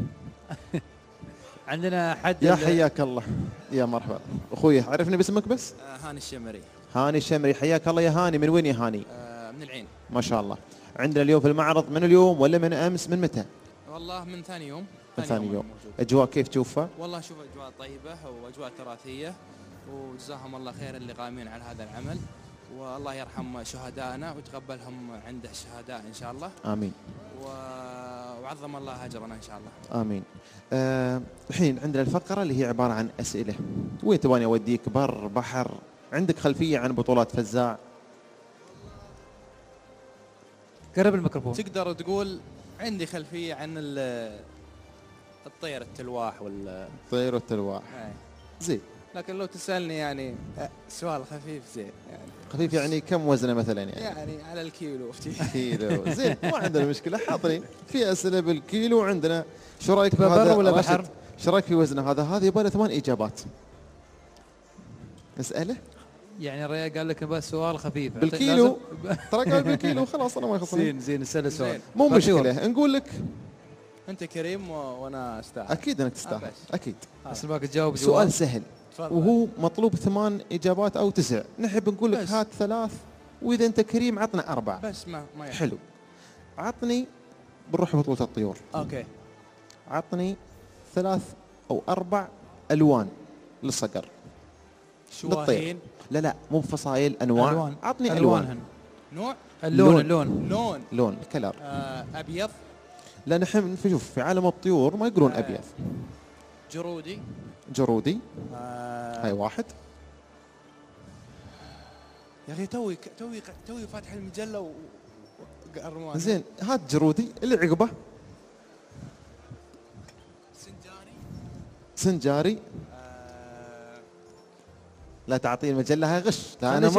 عندنا حد يا حياك الله، يا مرحبا اخوي، عرفني باسمك بس. هاني الشمري. هاني الشمري، حياك الله يا هاني. من وين يا هاني؟ من العين. ما شاء الله. عندنا اليوم في المعرض من اليوم ولا من امس؟ من متى؟ والله من ثاني يوم. من ثاني يوم. اجواء كيف تشوفها؟ والله شوف اجواء طيبه واجواء تراثيه، وجزاهم الله خير اللي قائمين على هذا العمل، والله يرحم شهدائنا ويتقبلهم عنده الشهداء ان شاء الله. امين. وعظم الله اجرنا ان شاء الله. امين. الحين عندنا الفقره اللي هي عباره عن اسئله. وين تبغاني اوديك؟ بر، بحر؟ عندك خلفيه عن بطولات فزاع؟ قرب الميكروفون. تقدر تقول عندي خلفيه عن الطير التلواح الطير والتلواح. زين. لكن لو تسالني سؤال خفيف زين خفيف كم وزنه مثلا يعني على الكيلو. كيلو زين، ما عندنا مشكله، حاضرين في اسئله بالكيلو عندنا. شو رايك في بر ولا بحر؟ شو رايك في وزنه هذا يبغى له 8 اجابات. اساله الرجال قال لك بس سؤال خفيف بالكيلو. ترى قال بالكيلو خلاص انا ما يخصني. زين اساله سؤال مو مشكله. نقول لك انت كريم وانا استاهل. اكيد انك تستاهل اكيد. بس باك تجاوب سؤال سهل وهو مطلوب 8 اجابات او 9. نحب نقول لك هات 3، واذا انت كريم عطنا 4 بس. ما حلو. عطني بنروح بطولة الطيور. اوكي. عطني 3 أو 4 الوان للصقر. شواهين؟ لا مو بفصائل، انواع. عطني الوان. نوع؟ اللون الكلر. ابيض؟ لا نحن نشوف في عالم الطيور ما يقولون ابيض. جرودي. هاي واحد. يا اخي توي فاتح المجله وقرمان. زين هات جرودي. اللي عقبه سنجاري. لا تعطيه المجله، هاي غش. لا انا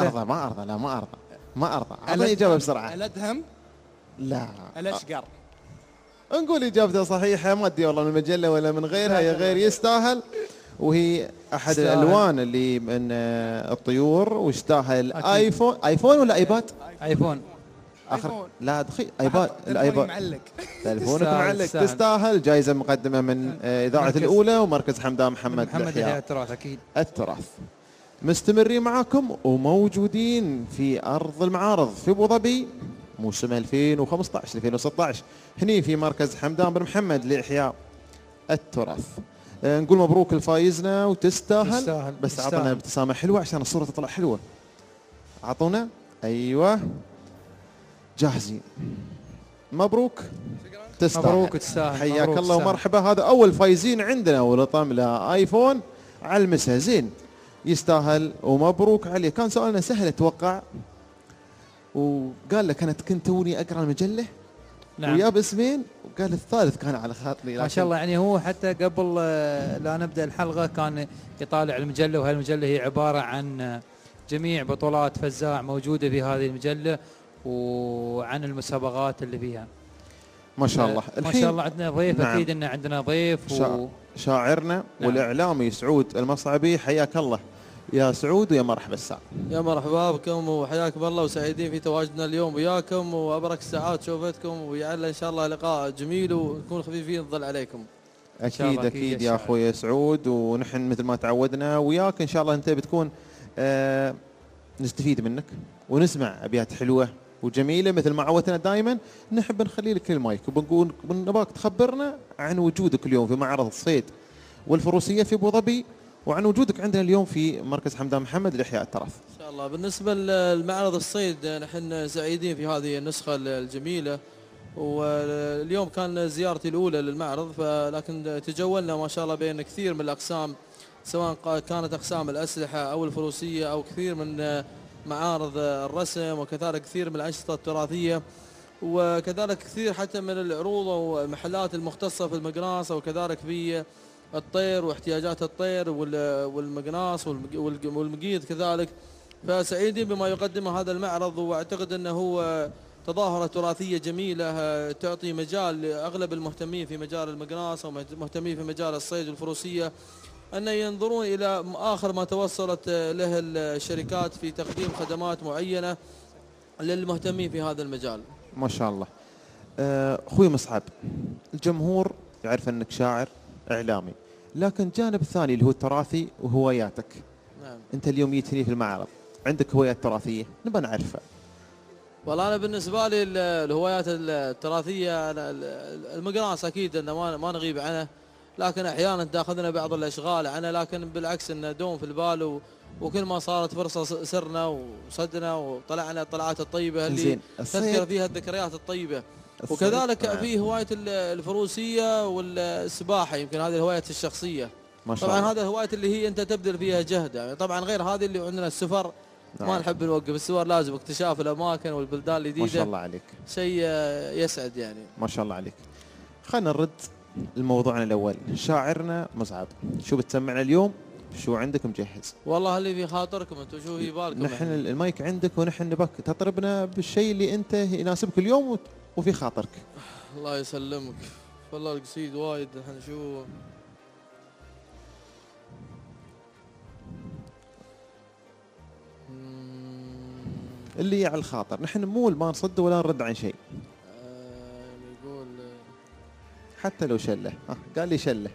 ما ارضى. اعطيني اجابه بسرعه. الادهم؟ لا. الاشقر؟ نقول اجابته صحيحه، ما ادري والله من المجله ولا من غيرها. يا غير يستاهل، وهي احد الالوان اللي من الطيور، ويستاهل ايفون ولا ايباد؟ ايفون. اخر لا دخيل ايباد. الايباد معلق. تلفونك معلق. تستاهل جائزه مقدمه من اذاعه الاولى ومركز حمدان محمد لإحياء التراث. اكيد التراث. مستمرين معاكم وموجودين في ارض المعارض في ابو ظبي موسم 2015-2016 هني في مركز حمدان بن محمد لإحياء التراث. نقول مبروك لفايزنا وتستاهل. بس اعطونا ابتسامه حلوه عشان الصوره تطلع حلوه. اعطونا. ايوه جاهزين. مبروك تستاهل. مبروك تستاهل. حياك الله ومرحبا. هذا اول فايزين عندنا ولطم له ايفون على المسا. زين يستاهل ومبروك عليه. كان سؤالنا سهل اتوقع، وقال لك انا كنت توني اقرا المجله. نعم. ويا باسمين، وقال الثالث كان على خاطري. ما شاء الله هو حتى قبل لا نبدا الحلقه كان يطالع المجله، وهي المجله هي عباره عن جميع بطولات فزاع موجوده في هذه المجله وعن المسابقات اللي فيها. ما شاء الله. ما شاء الله عندنا ضيف. نعم. اكيد ان عندنا ضيف شاعرنا. نعم. والاعلامي سعود المصعبي. حياك الله يا سعود ويا مرحبا الساعة. يا مرحبا بكم وحياكم الله، وسعيدين في تواجدنا اليوم وياكم، وابرك الساعات شوفتكم، ويعلى ان شاء الله لقاء جميل ونكون خفيفين نظل عليكم. اكيد يا اخوي سعود، ونحن مثل ما تعودنا وياك ان شاء الله انت بتكون نستفيد منك ونسمع ابيات حلوه وجميله مثل ما عودتنا دائما. نحب نخلي لك المايك وبنقول نباك تخبرنا عن وجودك اليوم في معرض الصيد والفروسية في أبو ظبي، وعن وجودك عندنا اليوم في مركز حمدان محمد لإحياء التراث. إن شاء الله. بالنسبة لمعرض الصيد نحن سعيدين في هذه النسخة الجميلة، واليوم كان زيارتي الأولى للمعرض، لكن تجولنا ما شاء الله بين كثير من الأقسام، سواء كانت أقسام الأسلحة أو الفروسية أو كثير من معارض الرسم، وكذلك كثير من الأنشطة التراثية، وكذلك كثير حتى من العروض والمحلات المختصة في المقناص، وكذلك في الطير واحتياجات الطير والمقناص والمقيد كذلك. فسعيدين بما يقدمه هذا المعرض، واعتقد انه هو تظاهرة تراثية جميلة تعطي مجال لأغلب المهتمين في مجال المقناص ومهتمين في مجال الصيد والفروسية أن ينظرون إلى آخر ما توصلت له الشركات في تقديم خدمات معينة للمهتمين في هذا المجال. ما شاء الله. أخوي مصعب، الجمهور يعرف أنك شاعر إعلامي، لكن جانب ثاني اللي هو التراثي وهواياتك. نعم. أنت اليوم جيتني في المعرض عندك هوايات تراثية نبى نعرفها. والله أنا بالنسبة لي الهوايات التراثية المقناص أكيد أنه ما نغيب عنه، لكن أحيانا تأخذنا بعض الأشغال عنه، لكن بالعكس أنه دوم في البال، وكل ما صارت فرصة سرنا وصدنا وطلعنا الطلعات الطيبة اللي تذكر فيها الذكريات الطيبة. وكذلك في هواية الفروسية والسباحة، يمكن هذه الهوايات الشخصية. طبعا هذا الهوايات اللي هي أنت تبذل فيها جهد، يعني طبعا غير هذه اللي عندنا السفر. ما نحب نوقف السفر، لازم اكتشاف الأماكن والبلدان الجديدة. ما شاء الله عليك، شيء يسعد يعني. ما شاء الله عليك. خلينا نرد الموضوعنا الأول. شاعرنا مصعب، شو بتسمعنا اليوم؟ شو عندك مجهز؟ والله اللي في خاطركم انتم، شو في بالكم؟ نحن يعني المايك عندك، ونحن نبك تطربنا بالشيء اللي انت يناسبك اليوم وفي خاطرك. الله يسلمك. والله القصيد وايد. نحن شو اللي على الخاطر، نحن مو ما نصد ولا نرد عن شيء. يقول حتى لو شله. قال لي شله.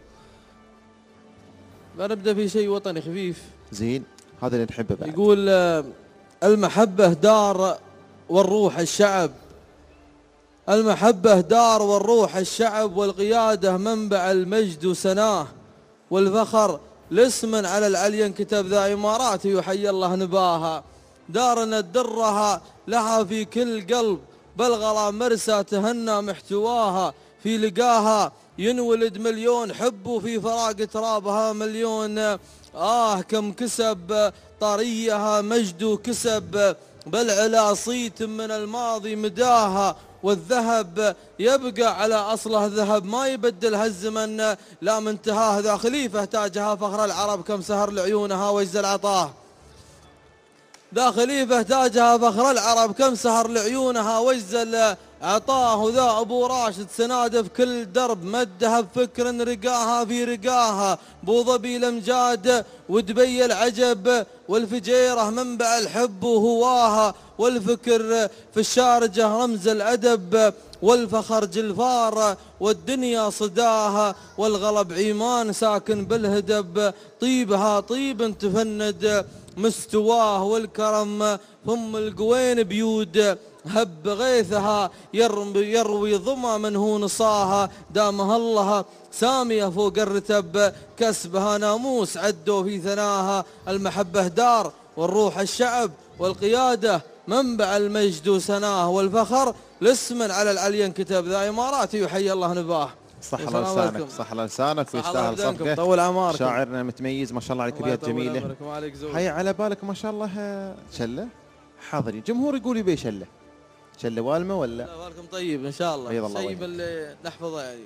بنبدأ في شيء وطني خفيف. زين، هذا اللي نحبه بعد. يقول المحبة دار والروح الشعب، المحبة دار والروح الشعب، والقيادة منبع المجد وسناه، والفخر لاسما على العلي انكتب ذا إمارات يحيي الله نباها، دارنا درها لها في كل قلب، بلغرا مرسى تهنى محتواها، في لقاها ينولد مليون حب، وفي فراق ترابها مليون كم كسب طريها مجد كسب، بل على صيت من الماضي مداها، والذهب يبقى على أصله ذهب، ما يبدلها الزمن لا منتهاه، ذا خليفة تاجها فخر العرب، كم سهر لعيونها وجز العطاه، ذا خليفة تاجها فخر العرب، كم سهر لعيونها وجز عطاه، ذا أبو راشد سناده في كل درب، مدها بفكر رقاها في رقاها، بو ظبي الأمجاد ودبي العجب، والفجيرة منبع الحب وهواها، والفكر في الشارجة رمز الأدب، والفخر جلفار والدنيا صداها، والغلب عيمان ساكن بالهدب، طيبها طيب تفند مستواه، والكرم ثم القوين بيود، هب غيثها يروي ظما من هو نصاها، دامها الله سامية فوق الرتب، كسبها ناموس عدوا في ثناها، المحبة دار والروح الشعب، والقيادة منبع المجد وسناه، والفخر لاسما على العلي انكتب ذا إمارات يحيي الله نباه. صح الله لسانك، صح الله لسانك، ويستاهل صفقة. طول عمارك. شاعرنا متميز ما شاء الله عليك، ابيات جميله. هيا على بالك ما شاء الله شله حاضرين. جمهور يقول يبي شله والمه ولا؟ لا بالكم طيب ان شاء الله. شيء اللي نحفظه يعني.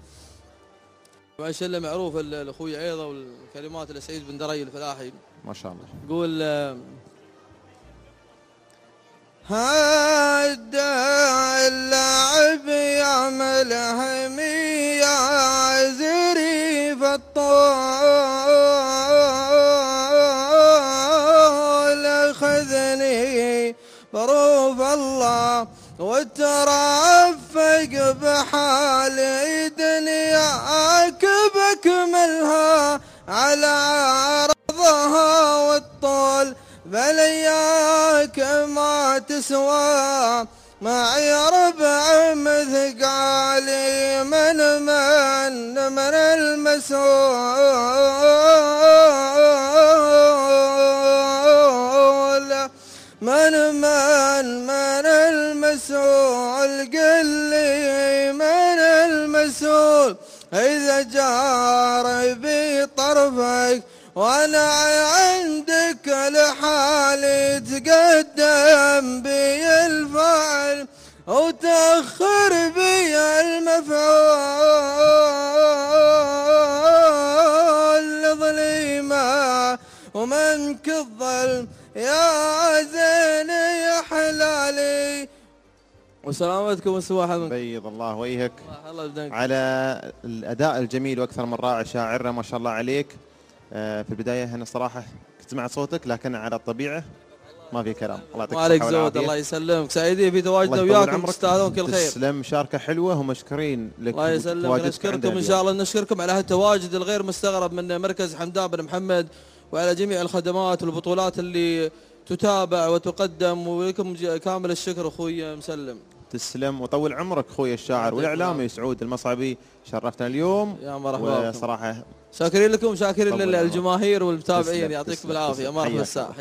شله معروف الاخوي عيضه، والكلمات لسعيد بن دري الفلاحي ما شاء الله. يقول هدع اللاعب يعمل همية زريف الطول، خذني بروف الله وترفق بحالي، دنياك بكملها على عرضها والطول، بل إياك ما تسوى معي ربع مثقالي من المسؤول من المسؤول قل لي من المسؤول إذا جار بطرفك وأنا عندك لحالي تقدم بي الفعل وتأخر بي المفعول ظليمة ومنك الظلم يا زين يا حلالي. وسلامتكم السواح بيض الله وجهك على الأداء الجميل وأكثر من رائع شاعرنا ما شاء الله عليك. في البداية أنا صراحة كنت سمعت صوتك لكن على الطبيعة ما في كلام. الله يعطيك عليك زود. الله يسلمك. سعيدين في تواجدنا وياكم تستاهلون كل خير. تسلم. مشاركة حلوة ومشكورين لك. الله يسلمك. نشكركم إن شاء الله. نشكركم على هالتواجد الغير مستغرب من مركز حمدان بن محمد وعلى جميع الخدمات والبطولات اللي تتابع وتقدم ولكم كامل الشكر أخوي مسلم. تسلم وطول عمرك أخوي الشاعر والإعلامي سعود المصعبي. شرفتنا اليوم يا مرحبا. وصراحة شاكرين لكم شاكرين للجماهير والمتابعين. يعطيكم العافية. مرحبا الساعة.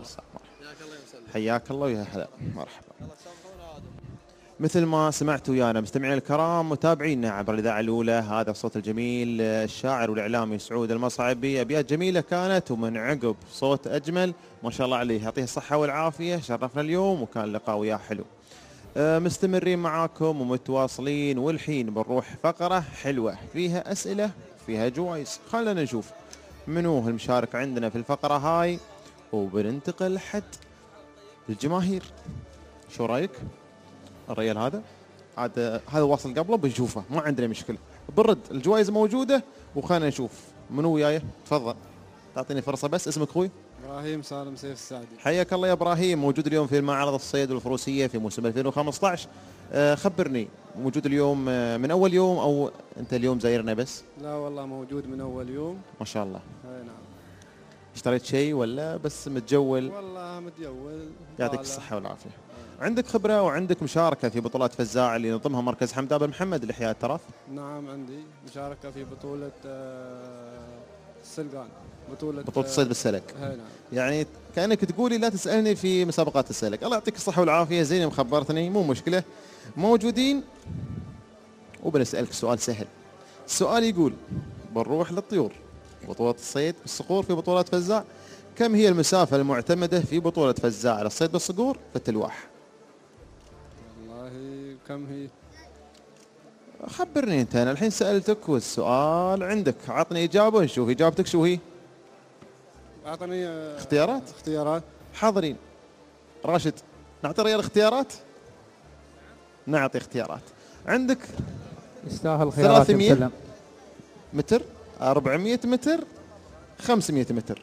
حياك الله ويا هلا. مرحبا. مثل ما سمعتوا ويانا مستمعين الكرام متابعينا عبر الإذاعة الأولى هذا الصوت الجميل الشاعر والإعلامي سعود المصعبي. أبيات جميلة كانت ومن عقب صوت أجمل ما شاء الله عليه يعطيه الصحة والعافية. شرفنا اليوم وكان لقاء وياه حلو. مستمرين معاكم ومتواصلين والحين بنروح فقرة حلوة فيها أسئلة فيها جوائز. خلنا نشوف منو المشارك عندنا في الفقرة هاي وبننتقل حد الجماهير. شو رايك؟ الريال هذا واصل قبله بنشوفه ما عندنا مشكلة. برد الجوائز موجودة وخلنا نشوف منو وياي. تفضل تعطيني فرصة بس. اسمك اخوي؟ ابراهيم سالم سيف السعدي. حياك الله يا ابراهيم. موجود اليوم في معرض الصيد والفروسية في موسم 2015. خبرني موجود اليوم من اول يوم او انت اليوم زايرنا بس؟ لا والله موجود من اول يوم. ما شاء الله. اي نعم. اشتريت شيء ولا بس متجول؟ والله متجول. يعطيك الصحة والعافية. عندك خبرة وعندك مشاركة في بطولات فزاع اللي ينظمها مركز حمدان بن محمد لإحياء التراث؟ نعم عندي مشاركة في بطولة السلقان. بطولة الصيد بالسلك. نعم. يعني كأنك تقولي لا تسألني في مسابقات السلك. الله يعطيك الصحة والعافية. زين مخبرتني مو مشكلة. موجودين وبنسألك سؤال سهل. السؤال يقول بنروح للطيور بطولة الصيد بالصقور في بطولات فزاع. كم هي المسافة المعتمدة في بطولة فزاع للصيد بالصقور في التلواح؟ والله كم هي؟ خبرني انت. انا الحين سألتك والسؤال عندك. عطني إجابة ونشوف إجابتك شو هي. أعطني اختيارات. حاضرين. راشد نعطي الرجال اختيارات. نعطي اختيارات. عندك يستاهل خيارات 300 متر 400 متر 500 متر.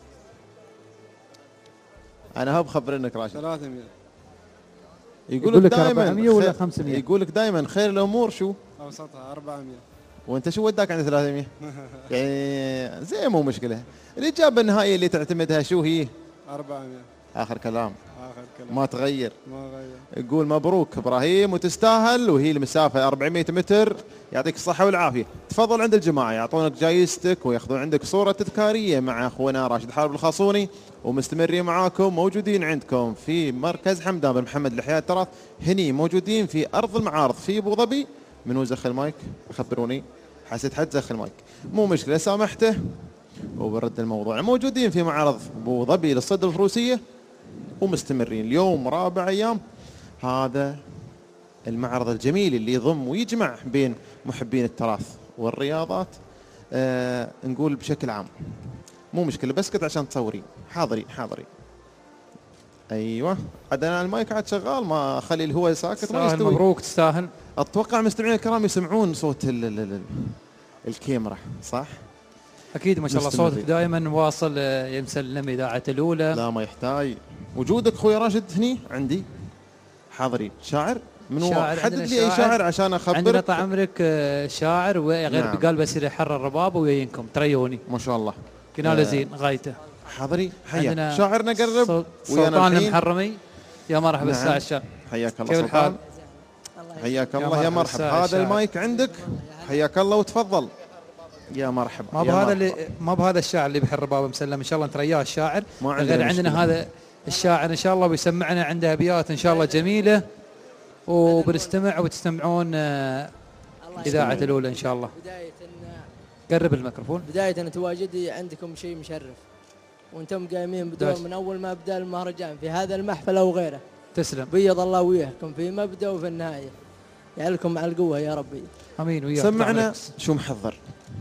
انا هب خبرنك راشد. 300. يقول لك 400 ولا 500؟ يقول لك دائما خير الامور شو اوسطها 400. وانت شو وداك عند 300؟ يعني زي مو مشكله. الاجابه النهائيه اللي تعتمدها شو هي؟ 400. اخر كلام ما تغير. ما غير. يقول مبروك ابراهيم وتستاهل وهي المسافه 400 متر. يعطيك الصحه والعافيه. تفضل عند الجماعه يعطونك جايزتك وياخذون عندك صوره تذكاريه مع اخونا راشد حارب الخاصوني. ومستمرين معاكم موجودين عندكم في مركز حمدان بن محمد لإحياء التراث. هني موجودين في ارض المعارض في ابو ظبي. منو زخ المايك؟ خبروني. حسيت حد زخ المايك. مو مشكله سامحته وبرد الموضوع. موجودين في معرض ابو ظبي للصيد الفروسيه ومستمرين اليوم رابع ايام هذا المعرض الجميل اللي يضم ويجمع بين محبين التراث والرياضات. نقول بشكل عام مو مشكله بس كنت عشان تصورين. حاضرين. ايوه عاد انا المايك عاد شغال ما اخلي الهواء ساكت ما يستوي. مبروك تستاهل. اتوقع المستمعين الكرام يسمعون صوت الكاميرا صح؟ اكيد ما شاء الله صوتك دائما واصل يا مسلم اذاعه الاولى. لا ما يحتاج. وجودك اخوي راشد هني عندي. حاضرين. شاعر منو؟ حدد لي اي شاعر عشان اخبرك. عندنا طال عمرك شاعر وغير نعم. بقال بس يحرر الرباب وينكم تريوني ما شاء الله. كنال زين غايته. حاضرين. حيا شاعرنا قرب سلطان المحرمي. يا مرحبا. نعم. الساعه الشاب حياك الله كيف الحال؟ سلطان. حياك الله، يا مرحبا مرحبا. الساعة هذا المايك عندك، حياك الله وتفضل. يا مرحبا. ما بهذا اللي ما بهذا الشاعر اللي بحر بابا مسلم، ان شاء الله انت رياه الشاعر. ما عندنا غير عندنا مشكلة. هذا الشاعر ان شاء الله بيسمعنا عنده ابيات ان شاء الله جميله، وبنستمع وتستمعون اذاعه الاولى ان شاء الله. بداية قرب الميكروفون. بداية تواجدي عندكم شيء مشرف، وانتم قايمين بدور من اول ما بدا المهرجان في هذا المحفل او غيره. تسلم. بيض الله وجهكم في مبدا وفي النهايه، يجعلكم مع القوه يا ربي. امين وياك. سمعنا شو محضر.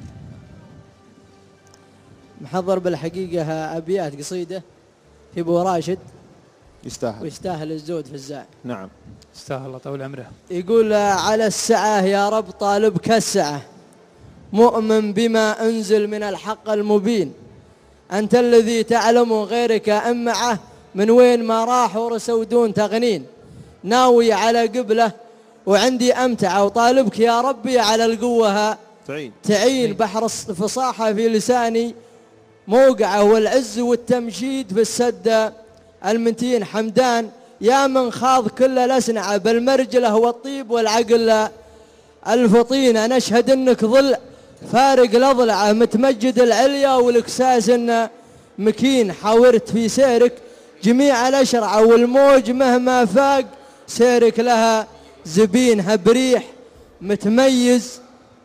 محضر بالحقيقه ابيات قصيده في ابو راشد، يستاهل ويستاهل الزود في الزعم. نعم يستاهل الله طول عمره. يقول على السعه يا رب طالبك السعه، مؤمن بما انزل من الحق المبين، انت الذي تعلم غيرك امعه، من وين ما راحوا رسوا دون تغنين، ناوي على قبله وعندي امتعه، وطالبك يا ربي على القوه تعين بحر الفصاحه في لساني، موقعه والعز والتمجيد في السد المتين، حمدان يا من خاض كل الأسنعة بالمرجلة والطيب والعقل الفطين، أنا أشهد أنك ظل فارق الأضلعة متمجد العليا والإكساس إنه مكين، حاورت في سيرك جميع الأشرعة والموج مهما فاق سيرك لها زبينها بريح متميز،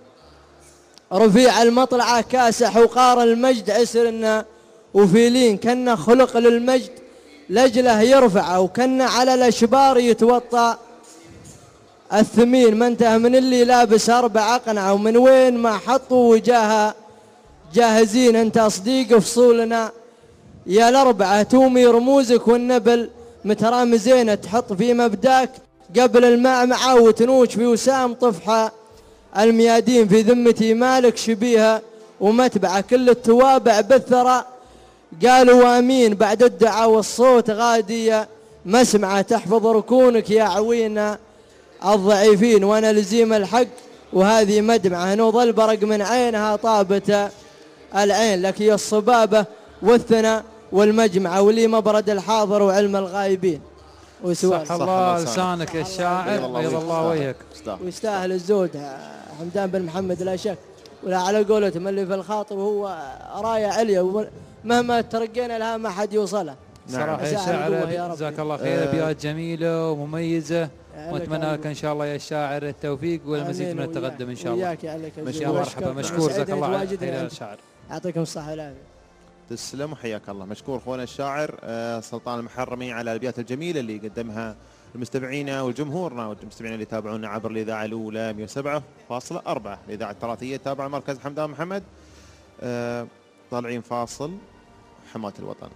رفيع المطلعة كاسح وقار المجد عسرنا وفيلين، كنا خلق للمجد لجله يرفعه، وكنا على الأشبار يتوطى الثمين، ما انتهى من اللي لابس 4 أقنعة، ومن وين ما حطوا وجاها جاهزين، انت صديق فصولنا يا الأربعة، تومي رموزك والنبل مترامزين، تحط في مبداك قبل المعمعة وتنوش في وسام طفحة الميادين، في ذمتي مالك شبيهة ومتبعة، كل التوابع بالثرى قالوا آمين، بعد الدعاء والصوت غادية مسمعة، تحفظ ركونك يا عوينا الضعيفين، وانا لزيم الحق وهذه مدمعة، نوض البرق من عينها طابت العين، لك هي الصبابة والثنى والمجمعة، ولي مبرد الحاضر وعلم الغايبين وسؤال. صح الله لسانك يا الشاعر، بيض الله وجهك. ويستاهل الزود حمدان بن محمد لا شك، ولا على قولتهم اللي في الخاطر هو راية عليا، مهما ترقينا لها ما حد يوصلها. صراحة يا شاعر جزاك الله خير، أبيات جميلة ومميزة، ونتمنى لك إن شاء الله يا الشاعر التوفيق والمزيد من التقدم إن شاء الله. يا مرحبا، مشكور جزاك الله خير يا شاعر. يعطيكم الصحة والعافية. تسلم وحياك الله. مشكور اخونا الشاعر سلطان المحرمي على الابيات الجميله اللي قدمها لمستمعينا وجمهورنا والمستمعين اللي يتابعونا عبر الاذاعه الاولى 107.4 الاذاعه التراثيه التابعه مركز حمدان محمد. طالعين فاصل، حماة الوطن.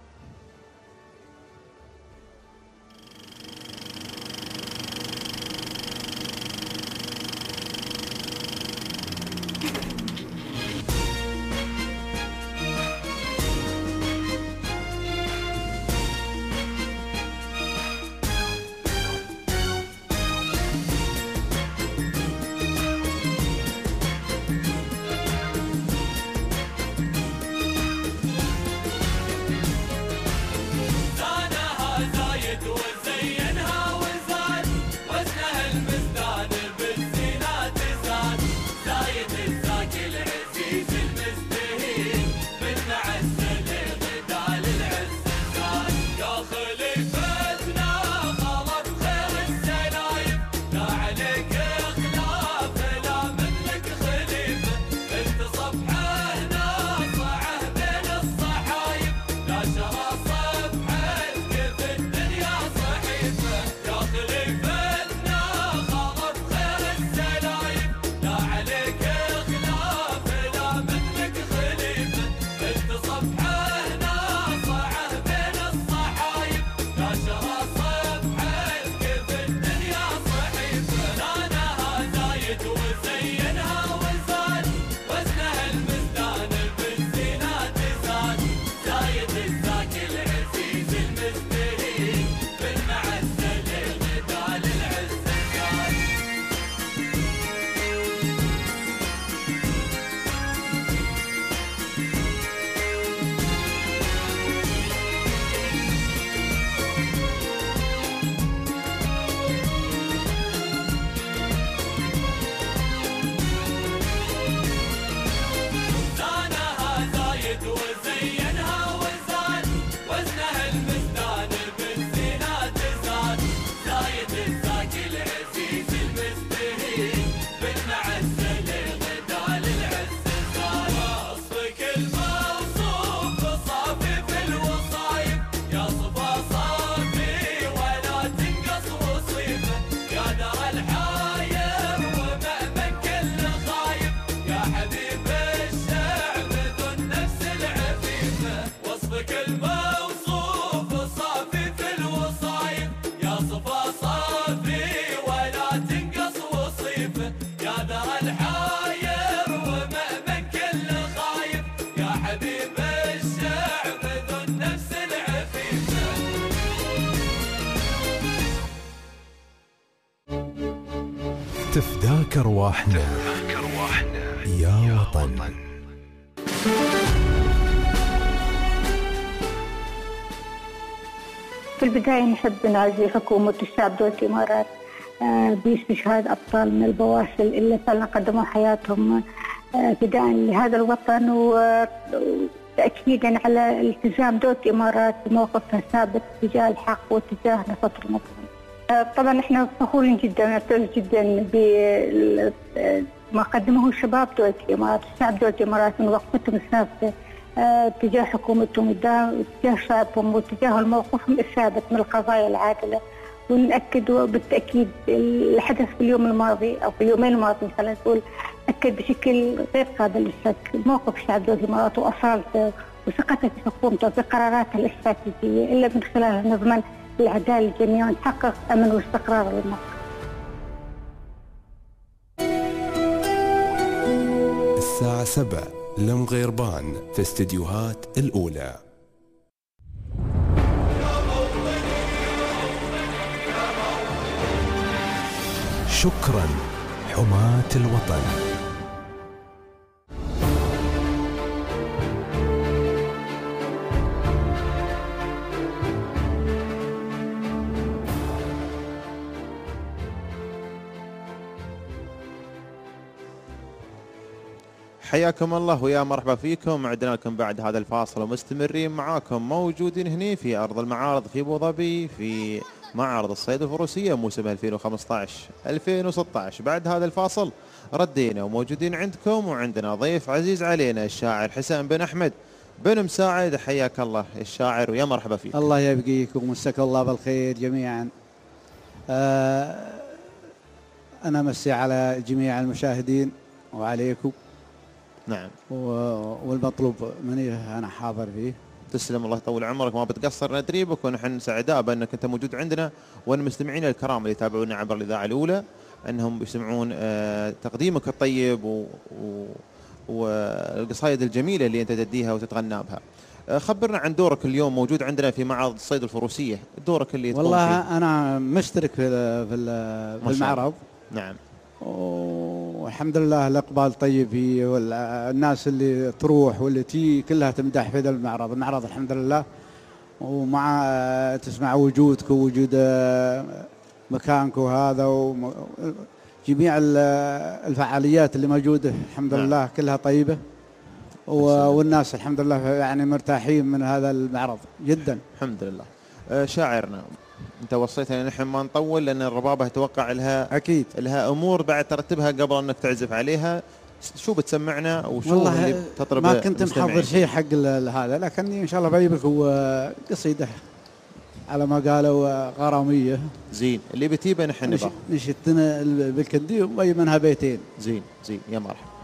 تفداك أرواحنا يا وطن. في البداية نحب نعزي حكومة الشعب دولة الإمارات باستشهاد أبطال من البواسل اللي فعلا قدموا حياتهم فداء لهذا الوطن، وتأكيدا على التزام دولة الإمارات بموقفها الثابت تجاه الحق وتجاه نصرة المظلوم. طبعا احنا فخورين جدا ونعتز جدا بما قدمه شباب دولة الإمارات، الشعب دولة الإمارات من وقفتهم الثابتة تجاه حكومتهم وتجاه شعبهم وتجاه موقفهم الثابت من القضايا العادلة. ونأكد بالتأكيد الحدث في اليوم الماضي أو في اليومين الماضيين خلينا نقول أكد بشكل غير قابل للشك موقف الشعب دولة الإمارات وأصالته وثقته في حكومته وفي قراراتها الاستراتيجية، إلا من خلالها نضمن العدالة للجميع ونحقق أمن واستقرار للمنطقة. الساعة 7 لم غيربان في استديوهات الأولى. شكرا حماة الوطن. حياكم الله ويا مرحبا فيكم. عدنا لكم بعد هذا الفاصل ومستمرين معاكم موجودين هنا في أرض المعارض في أبو ظبي في معرض الصيد الفروسية موسم 2015-2016. بعد هذا الفاصل ردينا وموجودين عندكم وعندنا ضيف عزيز علينا الشاعر حسين بن أحمد بن مساعد. حياك الله الشاعر ويا مرحبا فيك. الله يبقيكم ومساك الله بالخير جميعا. أنا مسي على جميع المشاهدين وعليكم. نعم. والمطلوب مني أنا حاضر فيه. تسلم الله يطول عمرك، ما بتقصر ندري بك، ونحن سعداء بأنك أنت موجود عندنا، والمستمعين الكرام اللي يتابعونا عبر الإذاعة الأولى أنهم يسمعون تقديمك الطيب والقصايد الجميلة اللي أنت تديها وتتغنى بها. خبرنا عن دورك اليوم موجود عندنا في معرض الصيد الفروسية، دورك اللي تقوم والله فيه. أنا مشترك في المعرض. نعم. والحمد لله الإقبال طيب فيه، والناس اللي تروح واللي تي كلها تمدح في ذا المعرض الحمد لله. ومع تسمع وجودكم ووجود مكانكم هذا وجميع الفعاليات اللي موجودة الحمد لله كلها طيبة، والناس الحمد لله يعني مرتاحين من هذا المعرض جدا الحمد لله. شاعرنا انت وصيتنا نحن ما نطول لان الربابه اتوقع لها اكيد لها امور بعد ترتبها قبل انك تعزف عليها. شو بتسمعنا وشو اللي تطرب؟ ما كنت محضر شيء حق هذا، لكني ان شاء الله بجيبك قصيده على ما قالوا غراميه. زين اللي بتيبه نحن نشتنا بالكندي وبجيب منها بيتين. زين يا مرحبا.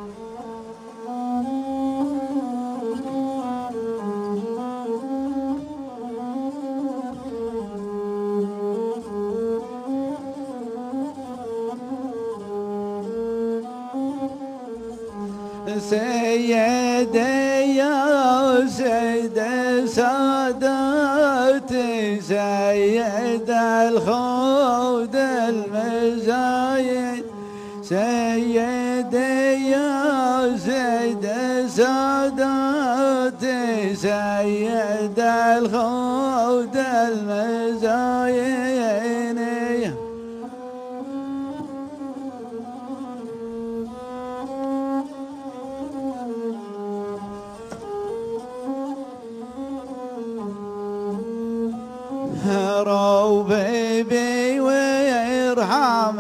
سيدي يا سيد ساداتي سيد الخود المزايد، سيدي يا سيد ساداتي سيد الخود المزايد. روبي ويرحم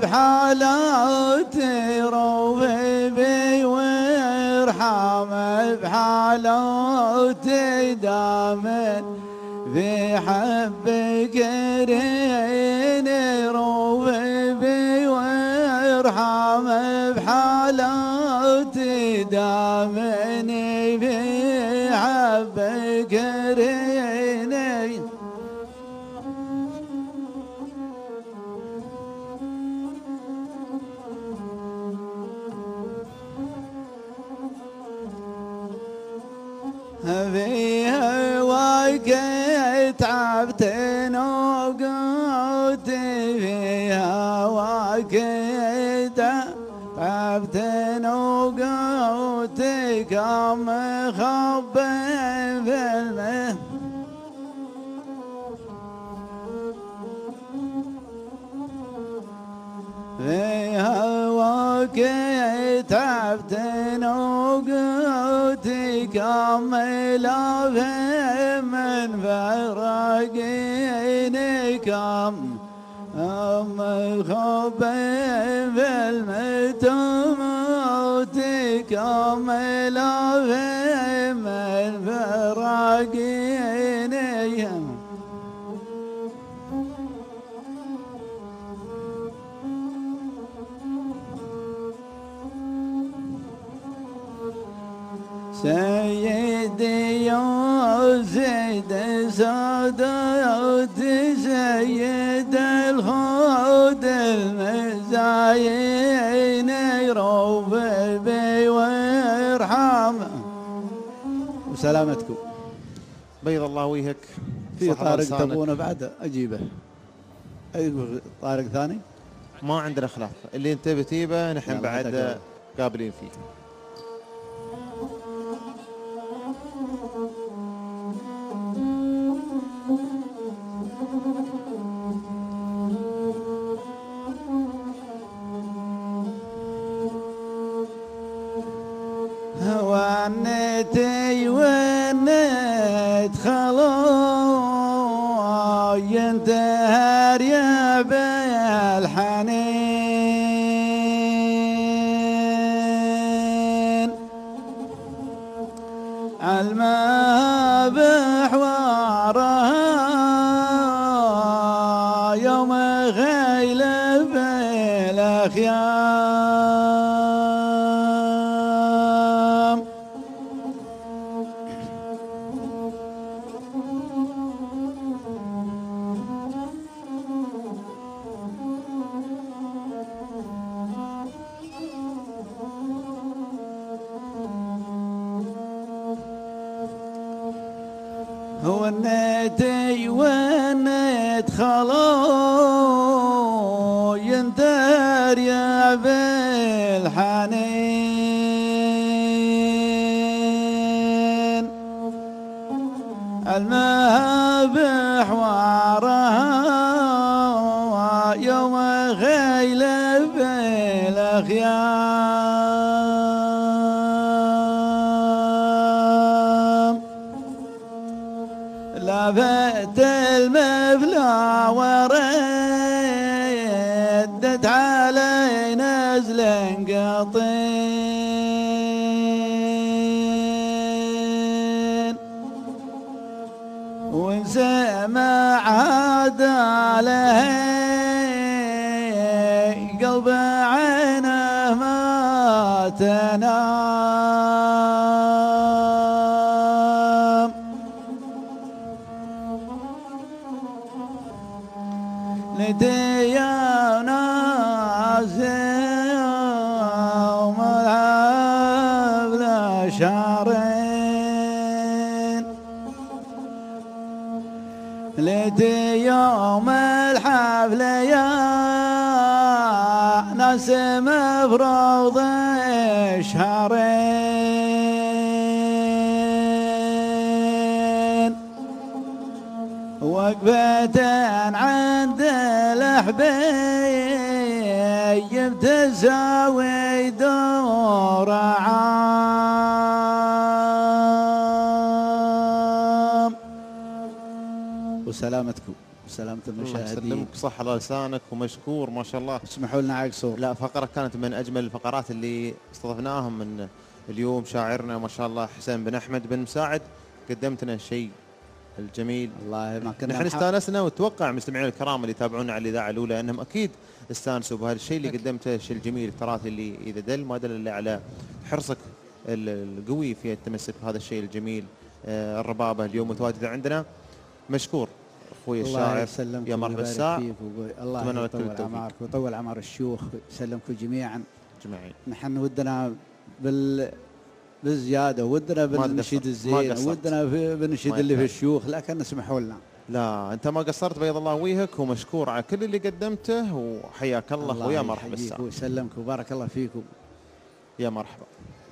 بحالاتي، روبي ويرحم بحالاتي، دامن في حبك ريني، روبي ويرحم بحالاتي، دامن في حبك ريني. في هواك تعبت نوقتي، في هواك تعبت وقوتك مخبى في الماء في هواك تعبت وقوتك ملافه من فراقينكم خبي في المتموتك ملافه من فراقينكم سيدي يا زيد سادتي سيد الخود المزاين يروف بي ويرحم وسلامتكم. بيض الله وجهك. في طارق تبونه بعد اجيبه. اي طارق ثاني ما عندنا خلاف، اللي انت بتجيبه نحن بعد قابلين فيه. ونتي ونت خلو ينتهر يا بالحنين علما بحوارها يوم غيل بالأخيام ونتي ونت خلو ينتهر يا بالحنين المها بحوارها يوم غيل بالأخيام لفت المبلى وردت علي نزل قطين وسمع عاد عليه قلب عينه ما تنام لديانا يوم الحفل شهرين لدي يوم الحفل يا ناس مفروض شهرين وقفة عند الحبيب تساوي دور عام وسلامتكم وسلامة المشاهدين. الله يسلمك، صح على لسانك ومشكور ما شاء الله. اسمحوا لنا عقصور. لا، فقرة كانت من أجمل الفقرات اللي استضفناهم من اليوم. شاعرنا ما شاء الله حسين بن أحمد بن مساعد قدمت لنا شيء الجميل. والله ما كنا نحن استانسنا، واتوقع مستمعين الكرام اللي يتابعونا على الاذاعه الاولى انهم اكيد استانسوا بهذا الشيء اللي قدمته، الشيء الجميل التراثي اللي اذا دل ما دل الا على حرصك القوي في التمسك بهذا الشيء الجميل. الربابه اليوم متواجده عندنا. مشكور اخوي الشاعر، يا مرحبا الساع. الله يطول اعمارك ويطول اعمار الشيوخ ويسلمكم جميعا. نحن ودنا بالزياده، ودنا بالنشيد الزين، ودنا بالنشيد اللي في الشيوخ، لكن اسمحوا لنا. لا، انت ما قصرت، بيض الله وجهك، ومشكور على كل اللي قدمته، وحياك الله ويا مرحبا الساعه. ويسلمك وبارك الله فيكم. يا مرحبا.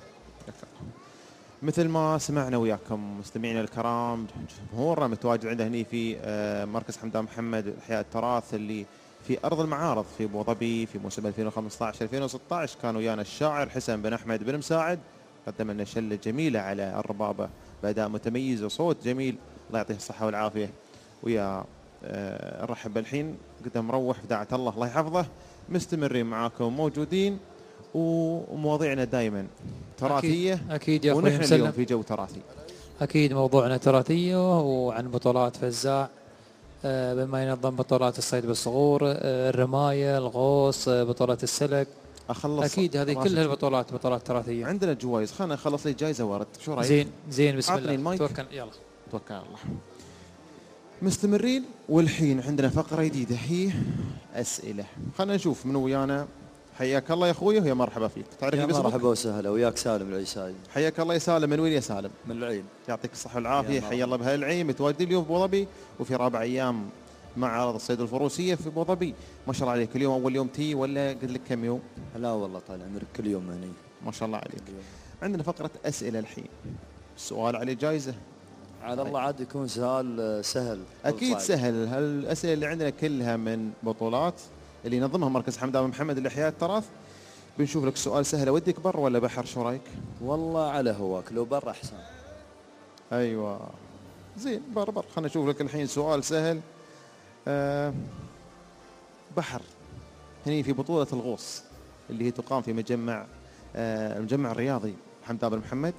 مثل ما سمعنا وياكم مستمعينا الكرام، جمهورنا متواجد عنده هني في مركز حمدان محمد احياء التراث اللي في ارض المعارض في ابو ظبي في موسم 2015 2016. كان ويانا الشاعر حسن بن احمد بن مساعد، قدم لنا شله جميله على الربابه باداء متميز وصوت جميل، الله يعطيه الصحه والعافيه. ويا نرحب الحين قدام مروح بداعة الله يحفظه، مستمرين معاكم موجودين ومواضيعنا دائما تراثيه. اكيد يا اخوي ونحن اليوم في جو تراثي. اكيد موضوعنا تراثيه وعن بطولات فزاع، بما ينظم بطولات الصيد بالصغور، الرمايه، الغوص، بطولات السلك. اكيد هذه كلها البطولات بطولات تراثيه. عندنا جوائز، خلنا نخلص لي جائزه ورد، شو رايك؟ زين بسم الله. توكل يلا توكل على الله. مستمرين، والحين عندنا فقره جديده هي اسئله. خلنا نشوف من ويانا. حياك الله يا اخوي ويا مرحبا فيك. تعرفني باسمك؟ مرحبا وسهلا وياك سالم العيساوي. حياك الله يا سالم. من وين يا سالم؟ من العين. يعطيك الصحه والعافيه. حيا الله بهالعين. متواجدين اليوم في ابو ظبي وفي رابع ايام معرض الصيد الفروسيه في ابو ظبي. ما شاء الله عليك، اليوم اول يوم تي ولا قد لك كم يوم؟ لا والله طال عمرك كل يوم هني. ما شاء الله عليك. عندنا فقره اسئله الحين، السؤال عليه جائزه. على الله عاد يكون سؤال سهل. اكيد سهل. هالاسئله اللي عندنا كلها من بطولات اللي ينظمها مركز حمدان محمد لاحياء التراث. بنشوف لك سؤال سهل. اوديك بر ولا بحر، شو رايك؟ والله على هواك، لو بر احسن. ايوه زين، بر. خلينا نشوف لك الحين سؤال سهل. بحر. هني في بطولة الغوص اللي هي تقام في المجمع الرياضي حمدان بن محمد.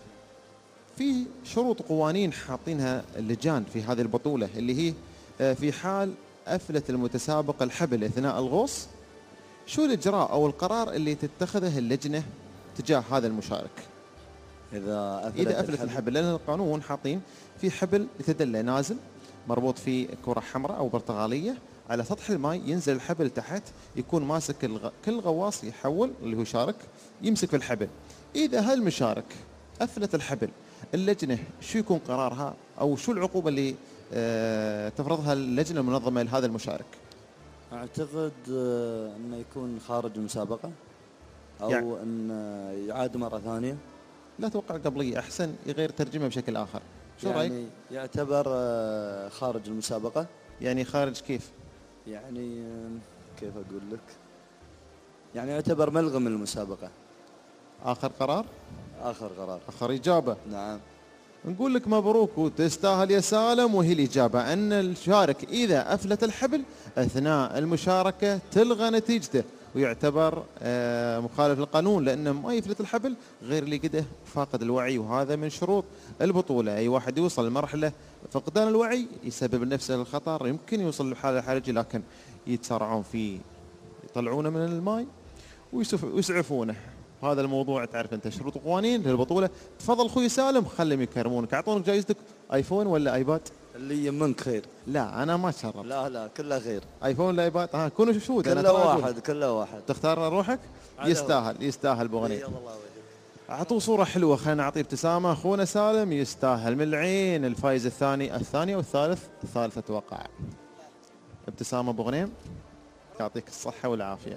في شروط قوانين حاطينها اللجان في هذه البطولة، اللي هي في حال أفلت المتسابق الحبل أثناء الغوص، شو الإجراء أو القرار اللي تتخذه اللجنة تجاه هذا المشارك إذا أفلت الحبل؟ لأن القانون حاطين في حبل يتدلى نازل مربوط في كرة حمراء أو برتغالية على سطح الماء، ينزل الحبل تحت، يكون ماسك كل غواص يحول اللي هو شارك يمسك في الحبل. إذا هالمشارك أفلت الحبل، اللجنة شو يكون قرارها أو شو العقوبة اللي تفرضها اللجنة المنظمة لهذا المشارك؟ أعتقد أنه يكون خارج المسابقة أو يعني أن يعاد مرة ثانية. لا توقع قبلية، أحسن يغير ترجمة بشكل آخر. شو يعني رأيك؟ يعتبر خارج المسابقة. يعني خارج كيف؟ يعني كيف أقول لك؟ يعني يعتبر ملغى من المسابقة. آخر قرار؟ آخر قرار. آخر إجابة. نعم. نقول لك مبروك وتستاهل يا سالم. وهي الإجابة أن الشارك إذا أفلت الحبل أثناء المشاركة تلغى نتيجته ويعتبر مخالف للقانون، لأنه ما يفلت الحبل غير اللي قده فاقد الوعي، وهذا من شروط البطولة. أي واحد يوصل لمرحلة فقدان الوعي يسبب لنفسه الخطر، يمكن يوصل لحالة حرجة، لكن يتسارعون فيه يطلعونه من الماء ويسعفونه. هذا الموضوع تعرف انت شروط وقوانين للبطوله. تفضل اخوي سالم، خلهم يكرمونك. اعطونك جائزتك ايفون ولا ايباد؟ اللي يمنك خير. لا انا ما اتشرف. لا كله خير. ايفون ولا ايباد؟ كونوا شهود. كله واحد كله واحد. تختار روحك. يستاهل بغني. اعطوه صوره حلوه. خلينا نعطيه ابتسامه. اخونا سالم يستاهل من العين. الفايز الثاني والثالث اتوقع. ابتسامه بغنيم، يعطيك الصحه والعافيه.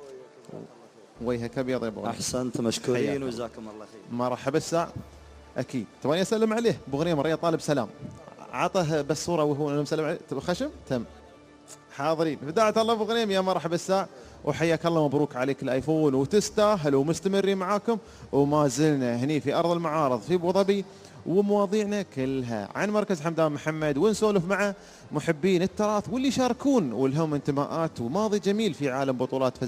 وجهك ابيض يا ابو. احسنت، مشكورين وجزاكم الله خير. مرحبا الساعة. اكيد تبغاني اسلم عليه. ابو غنيم مريض طالب سلام، عطه بس صوره وهو مسلم عليه. خشم تم. حاضرين. بداعة الله ابو غنيم، يا مرحبا الساعة وحياك الله. مبروك عليك الايفون وتستاهل. ومستمرين معاكم وما زلنا هني في ارض المعارض في ابو ظبي، ومواضيعنا كلها عن مركز حمدان محمد، ونسولف مع محبين التراث واللي يشاركون ولهم انتماءات وماضي جميل في عالم بطولات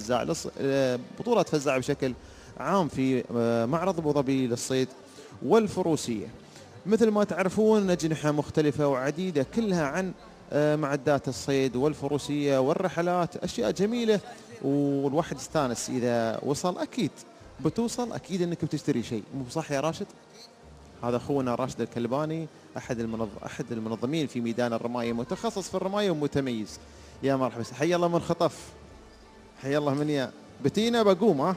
فزاع بشكل عام في معرض ابو ظبي للصيد والفروسيه. مثل ما تعرفون أجنحة مختلفة وعديدة كلها عن معدات الصيد والفروسيه والرحلات، اشياء جميله والواحد يستانس اذا وصل. اكيد بتوصل، اكيد انك بتشتري شيء، مو صح يا راشد؟ هذا اخونا راشد الكلباني احد المنظمين في ميدان الرمايه، متخصص في الرمايه ومتميز. يا مرحبا، حي الله من خطف، حي الله من يا بتينا. بقوم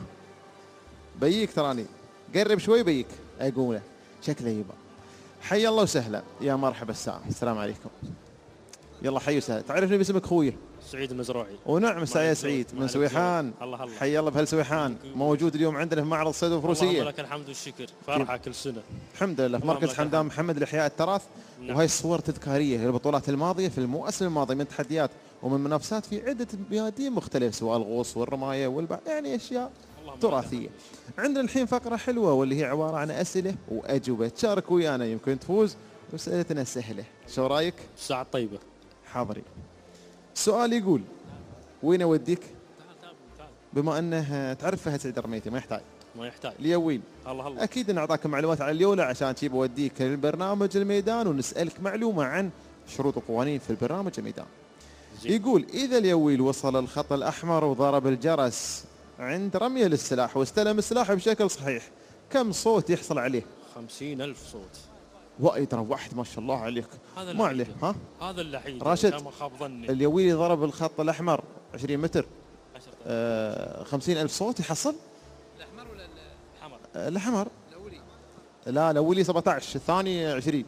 بيك تراني قرب شوي بيك اقوم له شكله يبا. حي الله وسهلا، يا مرحبا الساعه. السلام عليكم. يلا حي وسهلا. تعرفني باسمك خويا؟ سعيد المزروعي. ونعم يا سعيد من سويحان. الله حي الله بهل سويحان. موجود اليوم عندنا في معرض الصيد والفروسيه. اللهم لك الحمد والشكر. فرحه كل سنه. الحمد لله في مركز حمدان محمد لاحياء التراث. نعم. وهي الصور تذكاريه للبطولات الماضيه في المواسم الماضيه من تحديات ومن منافسات في عده ميادين مختلفه سواء الغوص والرمايه يعني اشياء تراثيه. عندنا الحين فقره حلوه واللي هي عباره عن اسئله واجوبه. تشارك ويانا يمكن تفوز واسئلتنا سهله. شو رايك؟ الساعه طيبه. حاضرين. السؤال يقول وين اوديك؟ بما انه تعرف فهد سعيد الرميتي ما يحتاج ليوين. الله اكيد نعطاك معلومات على اليوله عشان تجيب اوديك البرنامج الميدان ونسالك معلومه عن شروط وقوانين في البرنامج الميدان. يقول اذا اليويل وصل الخط الاحمر وضرب الجرس عند رميه للسلاح واستلم السلاح بشكل صحيح كم صوت يحصل عليه؟ 50,000 صوت. وايد واحد ما شاء الله عليك. ما عليه ها؟ هذا اللحيد راشد ما خاب ظني. اليويلي ضرب الخط الاحمر 20 متر 50,000 صوت يحصل؟ الاحمر ولا الحمر؟ الحمر. لا الاولي 17 الثاني 20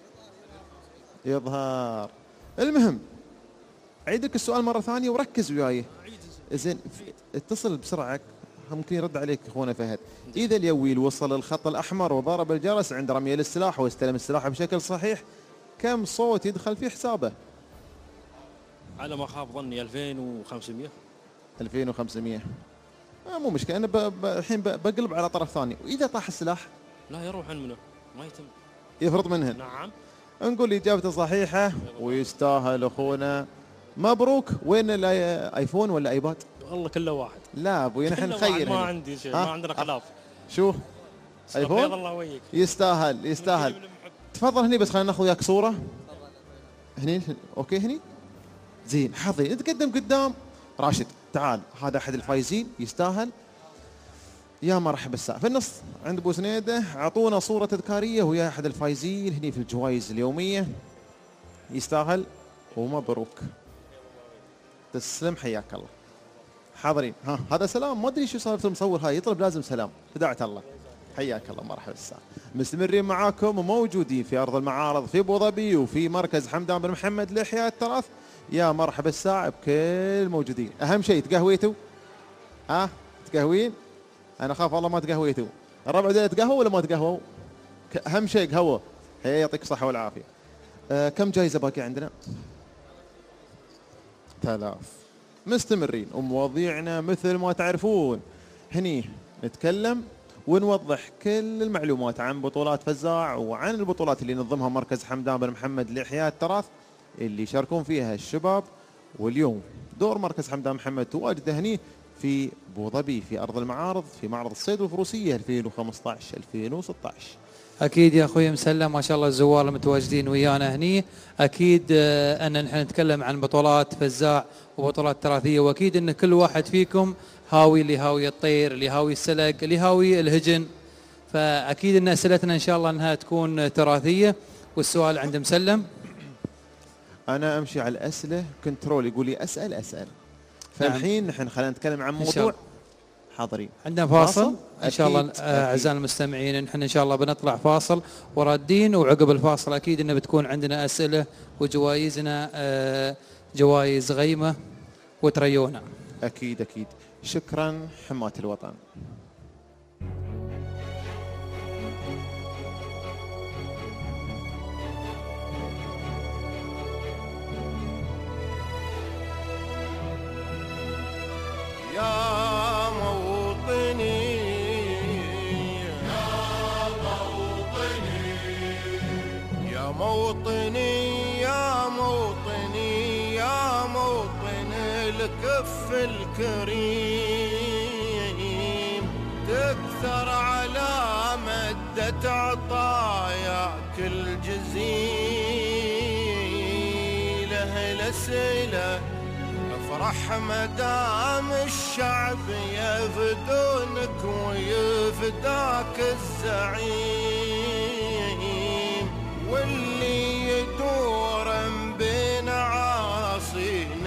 يظهر. المهم اعيدك السؤال مره ثانيه وركز وياي. زين اتصل بسرعه ممكن يرد عليك اخونا فهد. اذا اليويل وصل الخط الاحمر وضرب الجرس عند رميه للسلاح واستلم السلاح بشكل صحيح كم صوت يدخل في حسابه؟ على ما خاب ظني 2500. 2500 مو مشكله. انا الحين بقلب على طرف ثاني. واذا طاح السلاح؟ لا يروح منه ما يتم يفرط منهن. نعم. نقول اجابته صحيحه ويستاهل اخونا. مبروك. وين الايفون ولا ايباد؟ والله كله واحد. لا ابوي نحن نخيل. ما عندي شيء ما عندنا خلاف. شو ايفون؟ الله وياك. يستاهل. تفضل هني بس خلينا ناخذ وياك صوره هني. اوكي هني زين. حظي نتقدم قدام. راشد تعال هذا احد الفايزين يستاهل. يا مرحبا الساعة في النص عند ابو سنيده. اعطونا صوره تذكاريه ويا احد الفايزين هني في الجوائز اليوميه. يستاهل ومبروك. تسلم حياك الله. حاضرين هذا سلام ما ادري شو سالفه المصور هاي يطلب لازم سلام. فدعت الله. حياك الله مرحبا الساعة. مستمرين معاكم وموجودين في ارض المعارض في ابو ظبي وفي مركز حمدان بن محمد لاحياء التراث. يا مرحبا الساعة بكل موجودين. اهم شيء تقهويتوا؟ تقهوين؟ انا اخاف والله ما تقهويتوا. الربع دول تقهووا ولا ما تقهووا؟ اهم شيء قهوه. هي يعطيك الصحه والعافيه. كم جائزه باقي عندنا؟ 3000. مستمرين ومواضيعنا مثل ما تعرفون هني نتكلم ونوضح كل المعلومات عن بطولات فزاع وعن البطولات اللي نظمها مركز حمدان بن محمد لاحياء التراث اللي يشاركون فيها الشباب. واليوم دور مركز حمدان محمد تواجده هني في ابو ظبي في ارض المعارض في معرض الصيد والفروسيه 2015 2016. اكيد يا اخوي مسلم ما شاء الله الزوار المتواجدين ويانا هني. اكيد ان نحن نتكلم عن بطولات فزاع وبطولات تراثيه واكيد ان كل واحد فيكم هاوي اللي هاوي الطير اللي هاوي السلق اللي هاوي الهجن. فاكيد ان اسئلتنا ان شاء الله انها تكون تراثيه. والسؤال عند مسلم. انا امشي على الاسئله كنترول يقول لي اسال. فالحين نحن خلينا نتكلم عن موضوع. حاضرين عندنا فاصل ان شاء الله اعزائنا المستمعين. نحن ان شاء الله بنطلع فاصل ورادين وعقب الفاصل اكيد انه بتكون عندنا اسئله وجوائزنا جوائز غيمه وتريونا. اكيد. شكرا حماة الوطن. يا موطني يا موطني يا موطني يا موطن الكف الكريم تكثر على مدة عطاياك الجزيلة الأسئلة افرح مدام الشعب يفدونك ويفداك الزعيم واللي يدور بين عاصين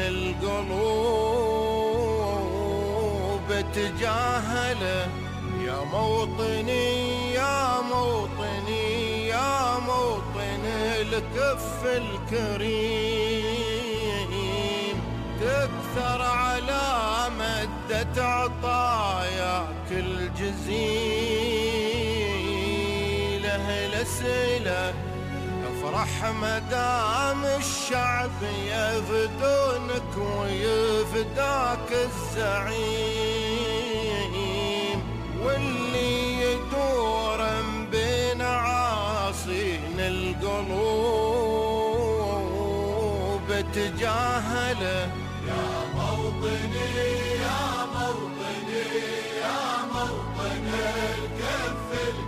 القلوب تجاهله. يا موطني يا موطني يا موطن الكف الكريم مدت عطاياك الجزيلة الأسئلة افرح مدام الشعب يفدونك ويفداك الزعيم، واللي يدور بين عاصين القلوب تجاهله. يا موطني يا موطني يا موطن الكف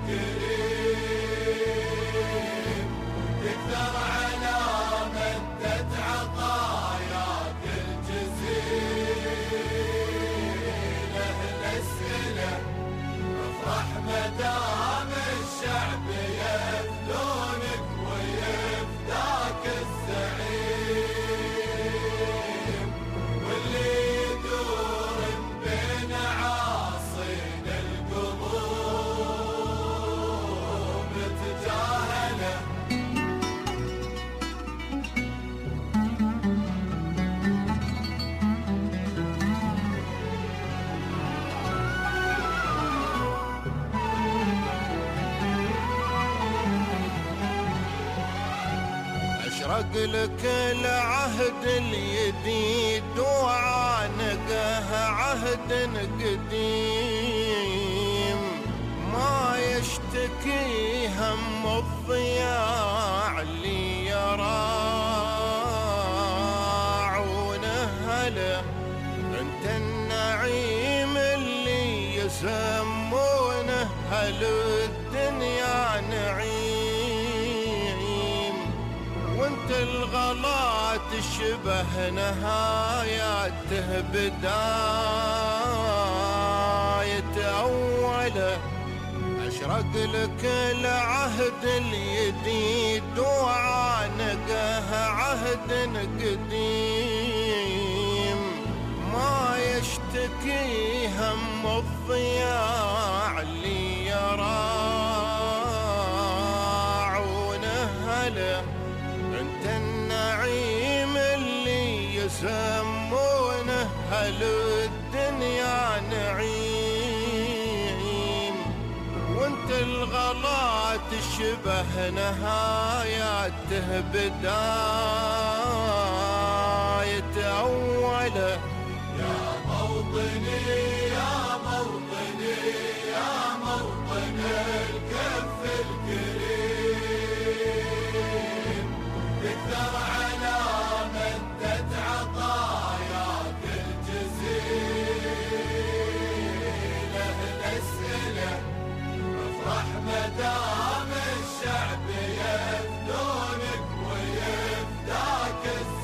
الكريم، تكثر على مدة عطاياك الجزيلة الأسئلة افرح مدام الشعب يفدونك ويفداك الزعيم، واللي يدور بين عاصين القلوب تجاهله. اشرق لك العهد الجديد وعانقه عهد قديم، ما يشتكي هم الضياع اللي يراعونه هله. انت النعيم اللي يسمونه هل الدنيا نعيم، وانت الغلا تشبه نهايته بداية أوله. أشرق لك العهد الجديد وعانقه عهد قديم، ما يشتكي هم الضياع اللي يراعونه هله. انت النعيم اللي يسمونه هل الدنيا نعيم، وانت الغلا تشبه نهايته بداية أوله. يا موطني يا موطني يا موطن الكف الكريم، تكثر على مدة عطاياك الجزيلة الأسئلة افرح مدام الشعب يفدونك ويفداك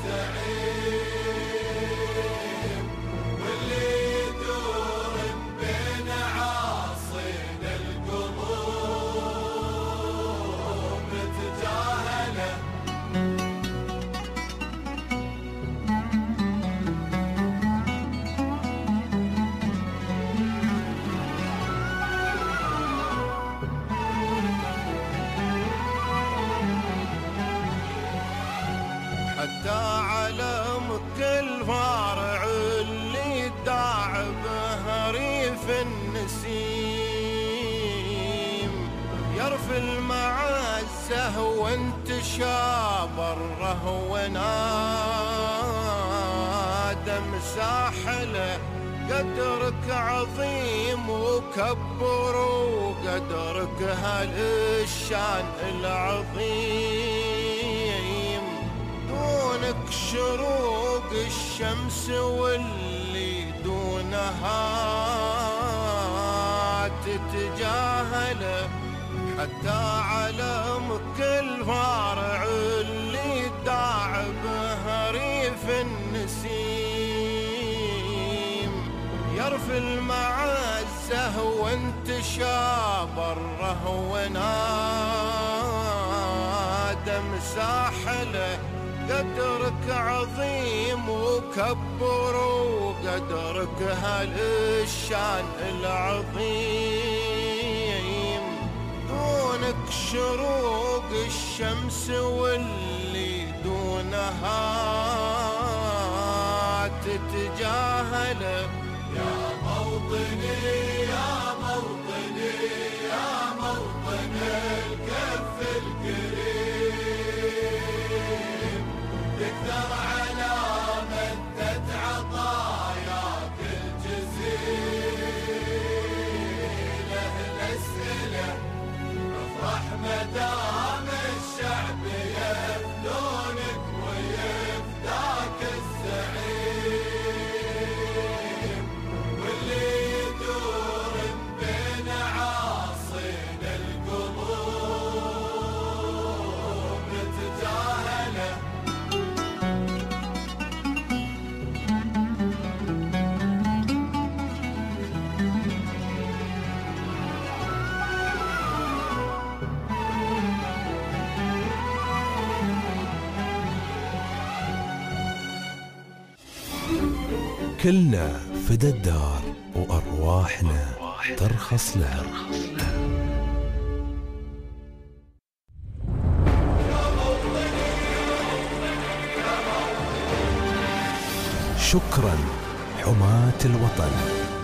الزعيم، واللي يدور بين عاصين القلوب تجاهله. حتى علمك الفارع اللي داع به ريف النسيم، يرفي المعزة وانتشاب الرهونا دم ساحله. قدرك عظيم وكبروا قدرك هالشان العظيم، دونك شروق الشمس واللي دونها تتجاهله. حتى علمك الفارع اللي داع به ريف النسيم، يرفي المعزة وانتشاب الرهونا دم ساحله. قدرك عظيم وكبروا قدرك هالشان العظيم، دونك شروق الشمس واللي دونها تتجاهله. يا موطني يا موطني يا موطن الكف الكريم تكثر علامة عطاياك الجزيلة الأسئلة افرح مدام الشعب يفدونك ويفداك الزعيم واللي يدور بين عاصين القلوب تجاهله. كلنا فدى الدار وأرواحنا ترخص لها. شكرا حماة الوطن.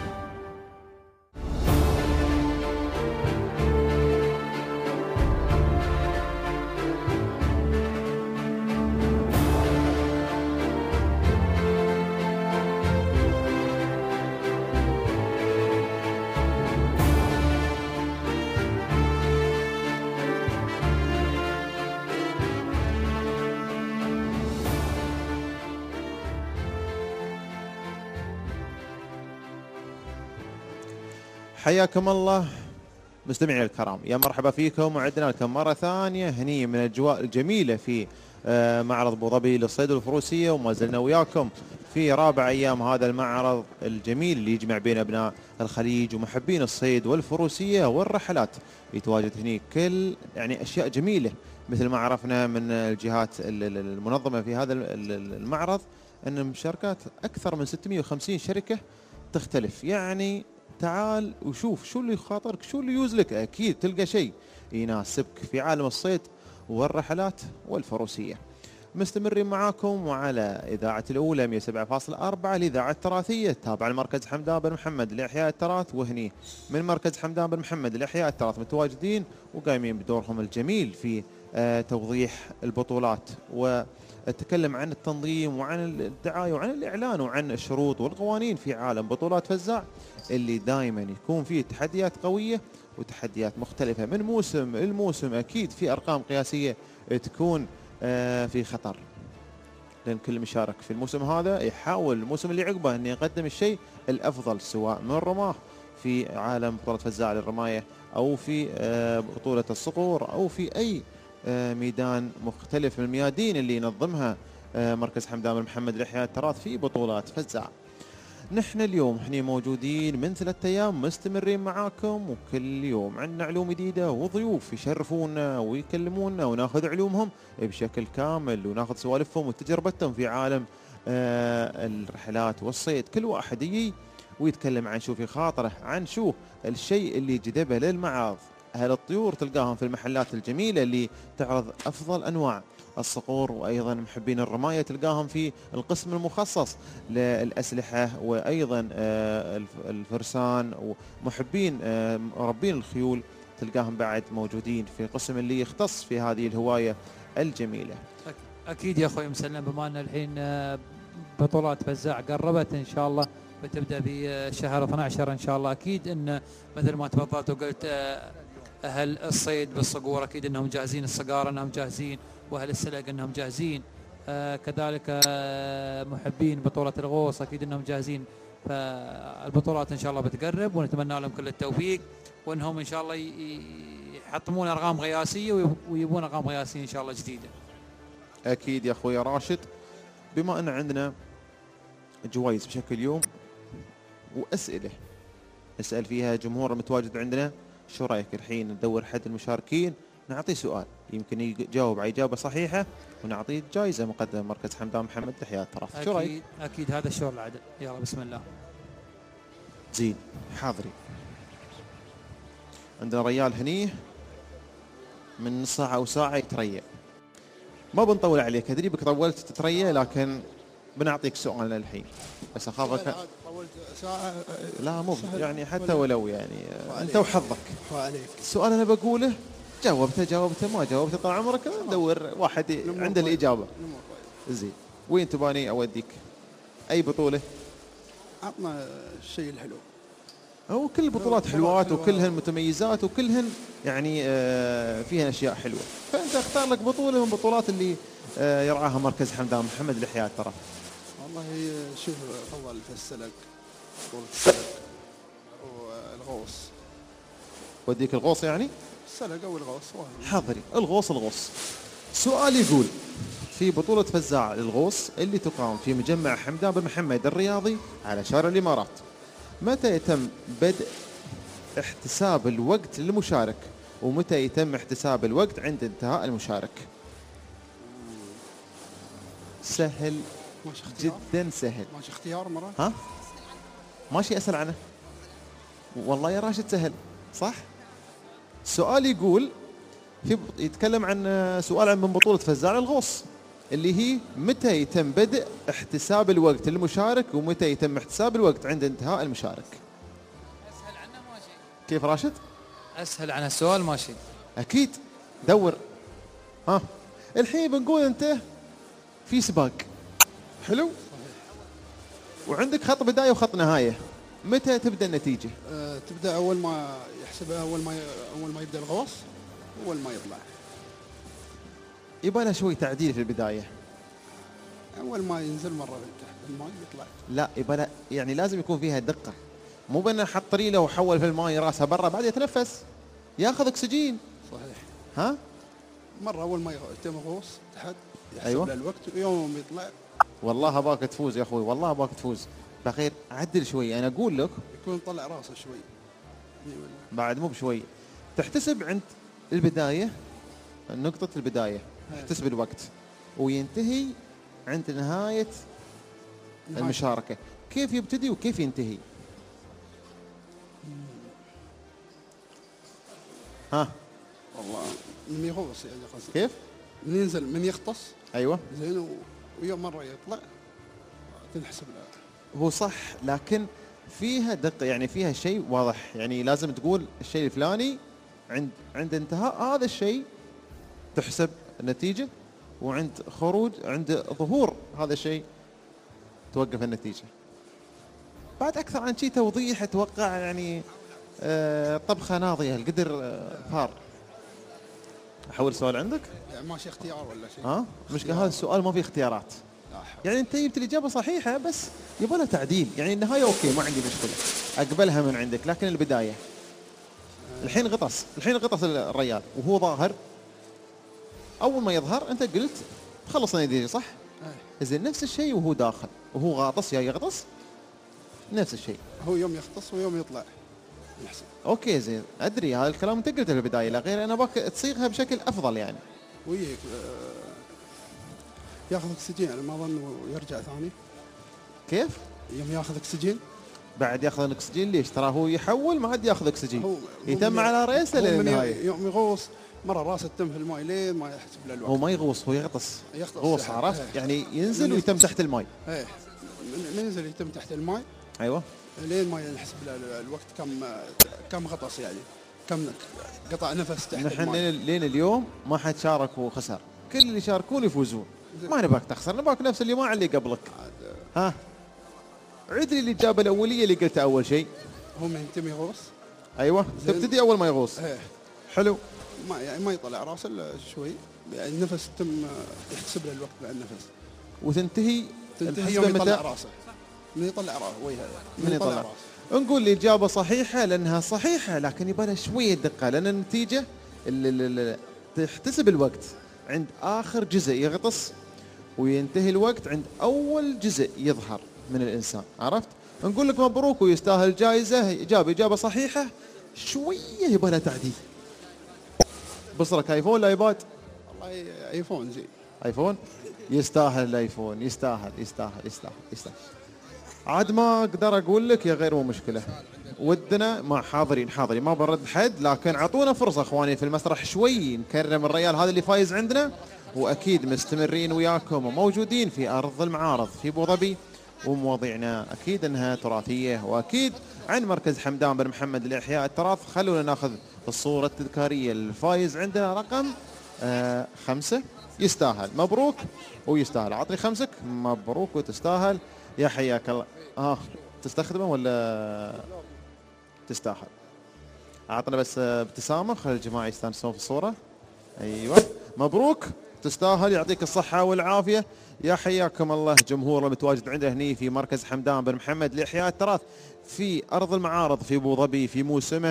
حياكم الله مستمعينا الكرام، يا مرحبا فيكم وعدنا لكم مرة ثانية هني من الأجواء الجميلة في معرض أبو ظبي للصيد والفروسية، وما زلنا وياكم في رابع أيام هذا المعرض الجميل اللي يجمع بين أبناء الخليج ومحبين الصيد والفروسية والرحلات. يتواجد هني كل يعني أشياء جميلة مثل ما عرفنا من الجهات المنظمة في هذا المعرض أن مشاركات أكثر من 650 شركة تختلف. يعني تعال وشوف شو اللي يخاطرك، شو اللي يوزلك، أكيد تلقى شيء يناسبك في عالم الصيد والرحلات والفروسية. مستمرين معاكم وعلى إذاعة الأولى 107.4 الإذاعة التراثية تابع المركز حمدان بن محمد لإحياء التراث، وهني من مركز حمدان بن محمد لإحياء التراث متواجدين وقايمين بدورهم الجميل في توضيح البطولات والتكلم عن التنظيم وعن الدعاية وعن الإعلان وعن الشروط والقوانين في عالم بطولات فزاع اللي دائما يكون فيه تحديات قوية وتحديات مختلفة من موسم الموسم. أكيد في أرقام قياسية تكون في خطر، لأن كل مشارك في الموسم هذا يحاول الموسم اللي عقبه أن يقدم الشيء الأفضل، سواء من رماه في عالم بطولة فزاع للرماية أو في بطولة الصقور أو في أي ميدان مختلف من الميادين اللي ينظمها مركز حمدان بن محمد لإحياء التراث في بطولات فزاع. نحن اليوم احنا موجودين من 3 أيام مستمرين معاكم، وكل يوم عندنا علوم جديدة وضيوف يشرفونا ويكلمونا وناخذ علومهم بشكل كامل وناخذ سوالفهم وتجربتهم في عالم الرحلات والصيد. كل واحد يجي ويتكلم عن شو في خاطره، عن شو الشيء اللي جذبه للمعرض. أهل الطيور تلقاهم في المحلات الجميلة اللي تعرض أفضل أنواع الصقور، وأيضا محبين الرماية تلقاهم في القسم المخصص للأسلحة، وأيضا الفرسان ومحبين مربين الخيول تلقاهم بعد موجودين في القسم اللي يختص في هذه الهواية الجميلة. أكيد يا أخوي مسلم، بما أن الحين بطولات فزاع قربت إن شاء الله بتبدأ في شهر 12 إن شاء الله. أكيد أن مثل ما تفضلت وقلت أهل الصيد بالصقور أكيد أنهم جاهزين، الصقار أنهم جاهزين، وأهل السلق أنهم جاهزين، كذلك محبين بطولة الغوص أكيد أنهم جاهزين. فالبطولات إن شاء الله بتقرب ونتمنى لهم كل التوفيق، وأنهم إن شاء الله يحطمون أرقام قياسية ويبون أرقام قياسية إن شاء الله جديدة. أكيد يا أخوي راشد، بما أن عندنا جوائز بشكل يوم وأسئلة نسأل فيها جمهور المتواجد عندنا، شو رأيك الحين ندور حد المشاركين نعطيه سؤال يمكن يجاوب على إجابة صحيحة ونعطيه جائزة مقدمة مركز حمدان محمد لإحياء التراث. شو رأيك؟ أكيد هذا الشغل العدل. يلا بسم الله. زين حاضرين. عندنا ريال هني من نص ساعة أو ساعة يتريى. ما بنطول عليك، أدري بك طولت تتريى، لكن بنعطيك سؤال الحين بس اخافك. طولت ساعة. لا مو سهل. يعني حتى ولا- ولو يعني انت وحظك. عليك. السؤال انا بقوله جاوبته ما جاوبته طال عمرك ندور واحد عنده الاجابه. زين وين تباني اوديك؟ اي بطوله؟ عطنا الشيء الحلو. هو كل البطولات حلوات وكلهن متميزات وكلهن يعني فيها اشياء حلوه، فانت اختار لك بطوله من البطولات اللي يرعاها مركز حمدان محمد الحياه ترى. والله شوف افضل في السلق، بطولة السلق والغوص. وديك الغوص يعني؟ السلق او الغوص واحد. حاضري الغوص. سؤال يقول في بطولة فزاع للغوص اللي تقام في مجمع حمدان بن محمد الرياضي على شارع الإمارات، متى يتم بدء احتساب الوقت للمشارك ومتى يتم احتساب الوقت عند انتهاء المشارك؟ سهل جدا سهل. ماشي اختيار مرة؟ ها؟ ماشي أسأل عنه. والله يا راشد سهل صح؟ سؤال يقول يتكلم عن سؤال عن من بطولة فزاع الغوص اللي هي متى يتم بدء احتساب الوقت للمشارك ومتى يتم احتساب الوقت عند انتهاء المشارك؟ اسهل عنه ماشي. كيف راشد؟ اسهل عن السؤال ماشي. اكيد دور. ها الحين بنقول انت في سباق حلو وعندك خط بدايه وخط نهايه، متى تبدا النتيجه؟ تبدا اول ما يحسبها اول ما يبدا الغوص، اول ما يطلع. يبغى لها شوي تعديل في البدايه. اول ما ينزل مره تحت الماء يطلع. لا يبغى لها يعني لازم يكون فيها دقه، مو بانه حط ريله وحول في الماء راسها برا بعد يتنفس ياخذ اكسجين. صحيح. ها؟ مره اول ما يتم الغوص تحت يحسب أيوة. له الوقت ويوم يطلع. والله اباك تفوز يا اخوي، والله اباك تفوز. بخير عدل شوي، انا اقول لك يكون طلع راسه شوي. بعد مو بشوي. تحتسب عند البدايه نقطه البدايه، تحتسب الوقت وينتهي عند نهايه المشاركه. كيف يبتدي وكيف ينتهي؟ ها والله من يغوص يعني قصدي. كيف؟ من ينزل من يغطس. ايوه زين ويوم مره يطلع تنحسب له. هو صح، لكن فيها دقه يعني فيها شيء واضح، يعني لازم تقول الشيء الفلاني عند انتهاء هذا الشيء تحسب النتيجه، وعند خروج عند ظهور هذا الشيء توقف النتيجه. بعد اكثر عن شيء توضيح اتوقع يعني طبخه ناضيه القدر فار. احول سؤال عندك؟ يعني ماشي اختيار ولا شيء؟ مشكلة هذا السؤال ما فيه اختيارات. يعني انت جبت الاجابه صحيحه بس يبغى لها تعديل، يعني النهايه اوكي ما عندي مشكله اقبلها من عندك، لكن البدايه الحين غطس الريال وهو ظاهر. اول ما يظهر انت قلت خلص النتيجه صح؟ زين نفس الشيء وهو داخل وهو غاطس يا يغطس نفس الشيء. هو يوم يغطس ويوم يطلع يحسب. اوكي زين ادري هذا الكلام انت قلته في البدايه، لا غير انا باك تصيغها بشكل افضل يعني. وياك ياخذ اكسجين، انا ما اظن ويرجع ثاني. كيف؟ يوم ياخذ اكسجين بعد ياخذ اكسجين ليش؟ ترى هو يحول ما عاد ياخذ اكسجين، يتم على راسه للنهايه. يوم يغوص مره راسه تم في الماء لين ما يحسب له الوقت. هو ما يغوص، هو يغطس. غوص عرفت؟ يعني ينزل ويتم تحت الماء. ايه من ينزل يتم تحت الماء. ايوه لين ما ينحسب له الوقت كم غطس يعني كم قطع نفس تحت نحن الماء. لين اليوم ما حد شارك وخسر، كل اللي يشاركون يفوزون. ما نباك تخسر، نباك نفس اللي ما اللي قبلك. ها عيد لي الاجابه الاوليه اللي قلتها اول شيء. هو من يتم يغوص. ايوه تبتدي اول ما يغوص. ايه حلو. ما يطلع راسه الا شوي، يعني النفس يتم يحتسب له الوقت مع النفس. وتنتهي يوم يطلع راسه. من يطلع راسه من يطلع راسه. نقول الإجابة صحيحة لأنها صحيحة، لكن يبغى لها شوية دقة لأن النتيجة تحتسب الوقت عند آخر جزء يغطس وينتهي الوقت عند أول جزء يظهر من الإنسان. عرفت؟ نقول لك مبروك ويستاهل جائزة، جاب إجابة صحيحة. شوية يبغى لها تعديل. بصرك ايفون ولا ايباد؟ والله ايفون زين. ايفون؟ يستاهل الايفون، يستاهل يستاهل يستاهل يستاهل. عاد ما اقدر اقول لك يا غير مو مشكله. ودنا ما حاضرين ما برد حد، لكن اعطونا فرصه اخواني في المسرح شوي نكرم الريال هذا اللي فايز عندنا، واكيد مستمرين وياكم وموجودين في ارض المعارض في ابو ظبي، ومواضيعنا اكيد انها تراثيه، واكيد عن مركز حمدان بن محمد لاحياء التراث. خلونا ناخذ الصوره التذكاريه. الفايز عندنا رقم 5. يستاهل، مبروك ويستاهل. عطني 5 مبروك وتستاهل يا حياك الله. تستخدمه ولا تستاهل؟ عطنا بس ابتسامه، خلي الجماعه يستانسون في الصوره. ايوه مبروك تستاهل، يعطيك الصحه والعافيه. يا حياكم الله جمهور المتواجد عنده هني في مركز حمدان بن محمد لاحياء التراث في ارض المعارض في ابو ظبي في موسمه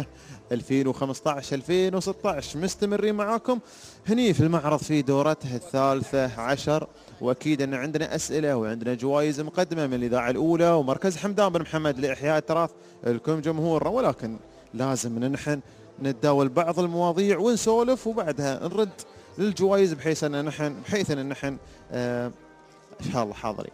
2015-2016. مستمرين معاكم هني في المعرض في دورته الثالثة عشر، واكيد ان عندنا اسئله وعندنا جوائز مقدمه من الاذاعه الاولى ومركز حمدان بن محمد لاحياء التراث لكم جمهورنا، ولكن لازم ان نحن نتداول بعض المواضيع ونسولف وبعدها نرد للجوائز بحيث ان نحن ان شاء الله حاضرين.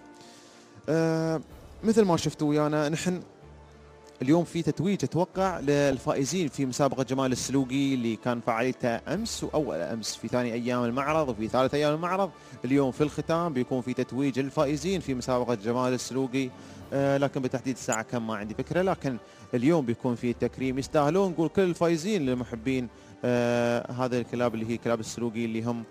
مثل ما شفتوا ويانا نحن اليوم في تتويج اتوقع للفائزين في مسابقه جمال السلوقي اللي كان فعاليتها امس واول امس في ثاني ايام المعرض وفي ثالث ايام المعرض. اليوم في الختام بيكون في تتويج الفائزين في مسابقه جمال السلوقي، لكن بتحديد الساعه كم ما عندي فكره، لكن اليوم بيكون في تكريم يستاهلون. نقول كل الفائزين للمحبين هذا الكلاب اللي هي كلاب السلوقي اللي هم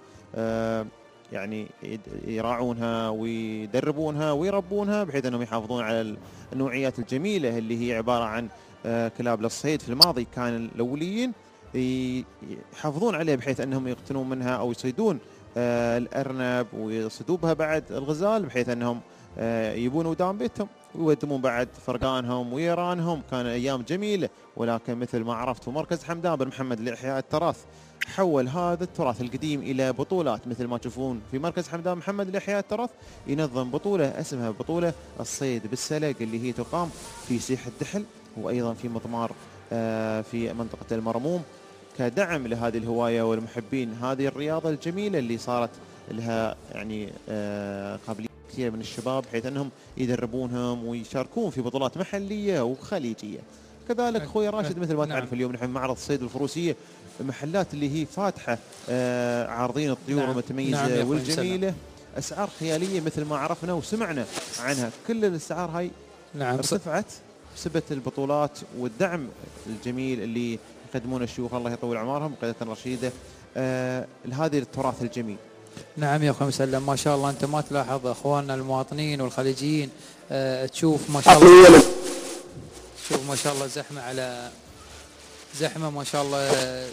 يعني يراعونها ويدربونها ويربونها بحيث انهم يحافظون على النوعيات الجميله اللي هي عباره عن كلاب للصيد. في الماضي كان الاوليين يحافظون عليها بحيث انهم يقتنون منها او يصيدون الارنب ويصيدون بها بعد الغزال بحيث انهم يبون ودان بيتهم ويودمون بعد فرقانهم ويرانهم. كان ايام جميله، ولكن مثل ما عرفتوا مركز حمدان بن محمد لاحياء التراث حول هذا التراث القديم الى بطولات. مثل ما تشوفون في مركز حمدان محمد لاحياء التراث ينظم بطوله اسمها بطوله الصيد بالسلق اللي هي تقام في سيح الدحل وايضا في مضمار في منطقه المرموم، كدعم لهذه الهوايه والمحبين هذه الرياضه الجميله اللي صارت لها يعني قابليه كثير من الشباب بحيث انهم يدربونهم ويشاركون في بطولات محليه وخليجيه. كذلك اخوي راشد مثل ما تعرف اليوم نحن معرض الصيد والفروسيه، المحلات اللي هي فاتحه عارضين الطيور المتميزه والجميله، اسعار خياليه مثل ما عرفنا وسمعنا عنها. كل الاسعار هاي ارتفعت بسبب البطولات والدعم الجميل اللي يقدمونه الشيوخ الله يطول اعمارهم قياده رشيده لهذه التراث الجميل. نعم يا اخوي مسلم، ما شاء الله انت ما تلاحظ اخواننا المواطنين والخليجيين تشوف ما شاء الله شوف ما شاء الله زحمه على زحمه ما شاء الله.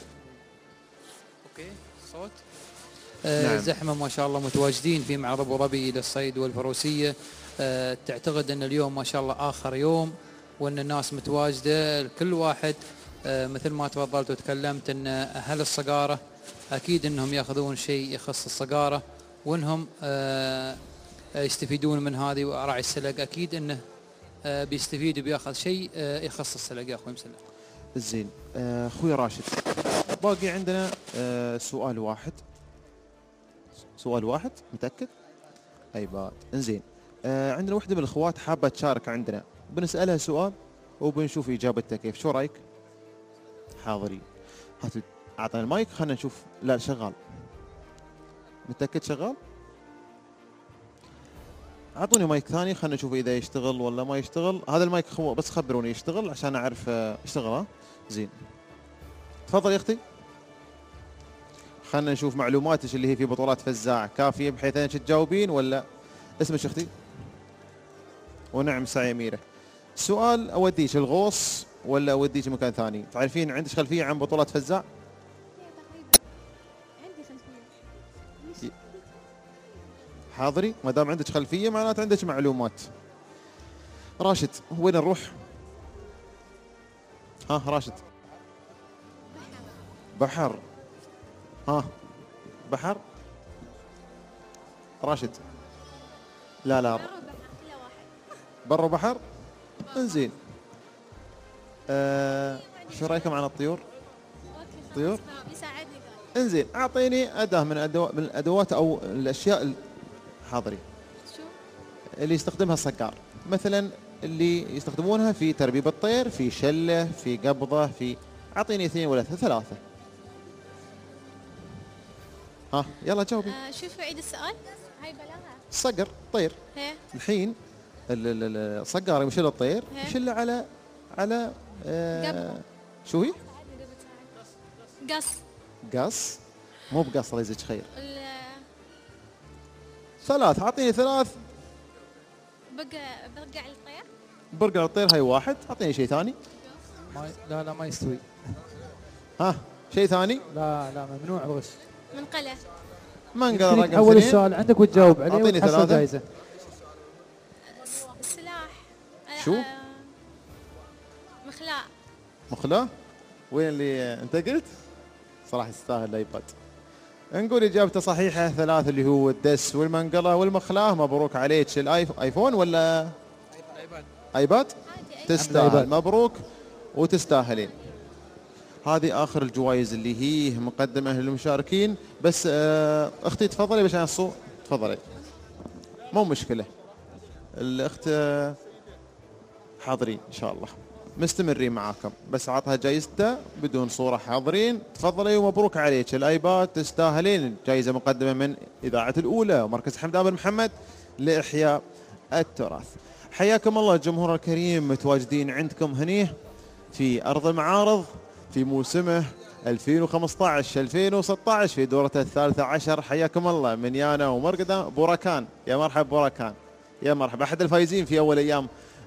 اوكي صوت نعم. زحمه ما شاء الله متواجدين في معرض ابو ظبي للصيد والفروسيه. تعتقد ان اليوم ما شاء الله اخر يوم وان الناس متواجده كل واحد مثل ما تفضلت وتكلمت ان اهل الصقاره اكيد انهم ياخذون شيء يخص الصقاره وانهم يستفيدون من هذه، وراعي السلق اكيد انه بيستفيد وبياخذ شيء يخص السلق يا اخوي مسلم. زين اخوي راشد، باقي عندنا سؤال واحد متاكد؟ اي بعد انزين عندنا وحده من الاخوات حابه تشارك عندنا، بنسالها سؤال وبنشوف اجابتها كيف. شو رايك؟ حاضرين. هات اعطنا المايك خلينا نشوف. لا شغال. متاكد شغال؟ اعطوني مايك ثاني خلينا نشوف اذا يشتغل ولا ما يشتغل. هذا المايك بس خبروني يشتغل عشان اعرف يشتغل. ها زين تفضل يا اختي. خلينا نشوف معلوماتك اللي هي في بطولات فزاع كافيه بحيث انك تجاوبين ولا اسمك اختي؟ ونعم سعي اميره. سؤال اوديك الغوص ولا اوديك مكان ثاني؟ تعرفين عندك خلفيه عن بطولات فزاع؟ عندي خلفيه. حاضري، ما دام عندك خلفيه معناته عندك معلومات. راشد وين نروح؟ ها راشد. بحر. ها بحر راشد. لا برا بحر. انزين شو رايكم عن الطيور؟ طيور انزين اعطيني اداه من الادوات او الاشياء حاضري اللي يستخدمها الصقار. مثلا اللي يستخدمونها في تربيب الطير، في شله، في قبضه، في اعطيني 2 ولا 3. ها يلا جاوبي. شوف عيد السؤال. هاي بلاها. الصقر طير. هي. الحين الصقار يشيل الطير يشله على شو هي؟ قص. قص مو بقص الله يجزيك خير. 3 اعطيني 3. برقع الطير. برقع الطير هاي 1. اعطيني شيء ثاني. لا ما يستوي. ها شيء ثاني؟ لا ممنوع الغش. منقلة. منقلة رقم 2. اول السؤال عندك وتجاوب عليه اعطيني وتحصل 3. جائزة. سلاح. شو؟ مخلاء. مخلاة؟ وين اللي انت قلت؟ صراحة يستاهل الايباد. نقول اجابته صحيحة 3 اللي هو الدس والمنقلة والمخلاة. مبروك عليك الايفون ولا ايباد؟ تستاهل. مبروك وتستاهلين. هذه اخر الجوائز اللي هي مقدمة للمشاركين. بس اختي تفضلي عشان الصوت. تفضلي مو مشكلة. الاخت حاضرين ان شاء الله مستمرين معاكم. بس عطها جائزته بدون صورة. حاضرين تفضلي ومبروك عليك الايباد. تستاهلين. جائزة مقدمة من إذاعة الأولى ومركز حمدان بن محمد لإحياء التراث. حياكم الله الجمهور الكريم، متواجدين عندكم هنيه في أرض المعارض في موسمه 2015-2016 في دورته 13. حياكم الله من يانا ومرقدة بوركان. يا مرحبا بوركان، يا مرحبا. أحد الفايزين في أول أيام.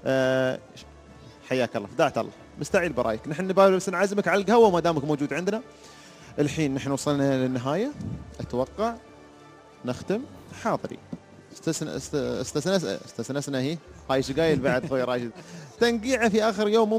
حياك الله فدعت الله. مستعيل برايك. نحن نبالي بس نعزمك على القهوة ما دامك موجود عندنا. الحين نحن وصلنا للنهاية أتوقع. نختم. حاضرين. استسنسنا هي هاي ايش قايل بعد اخوي راشد. تنقيعه في اخر يوم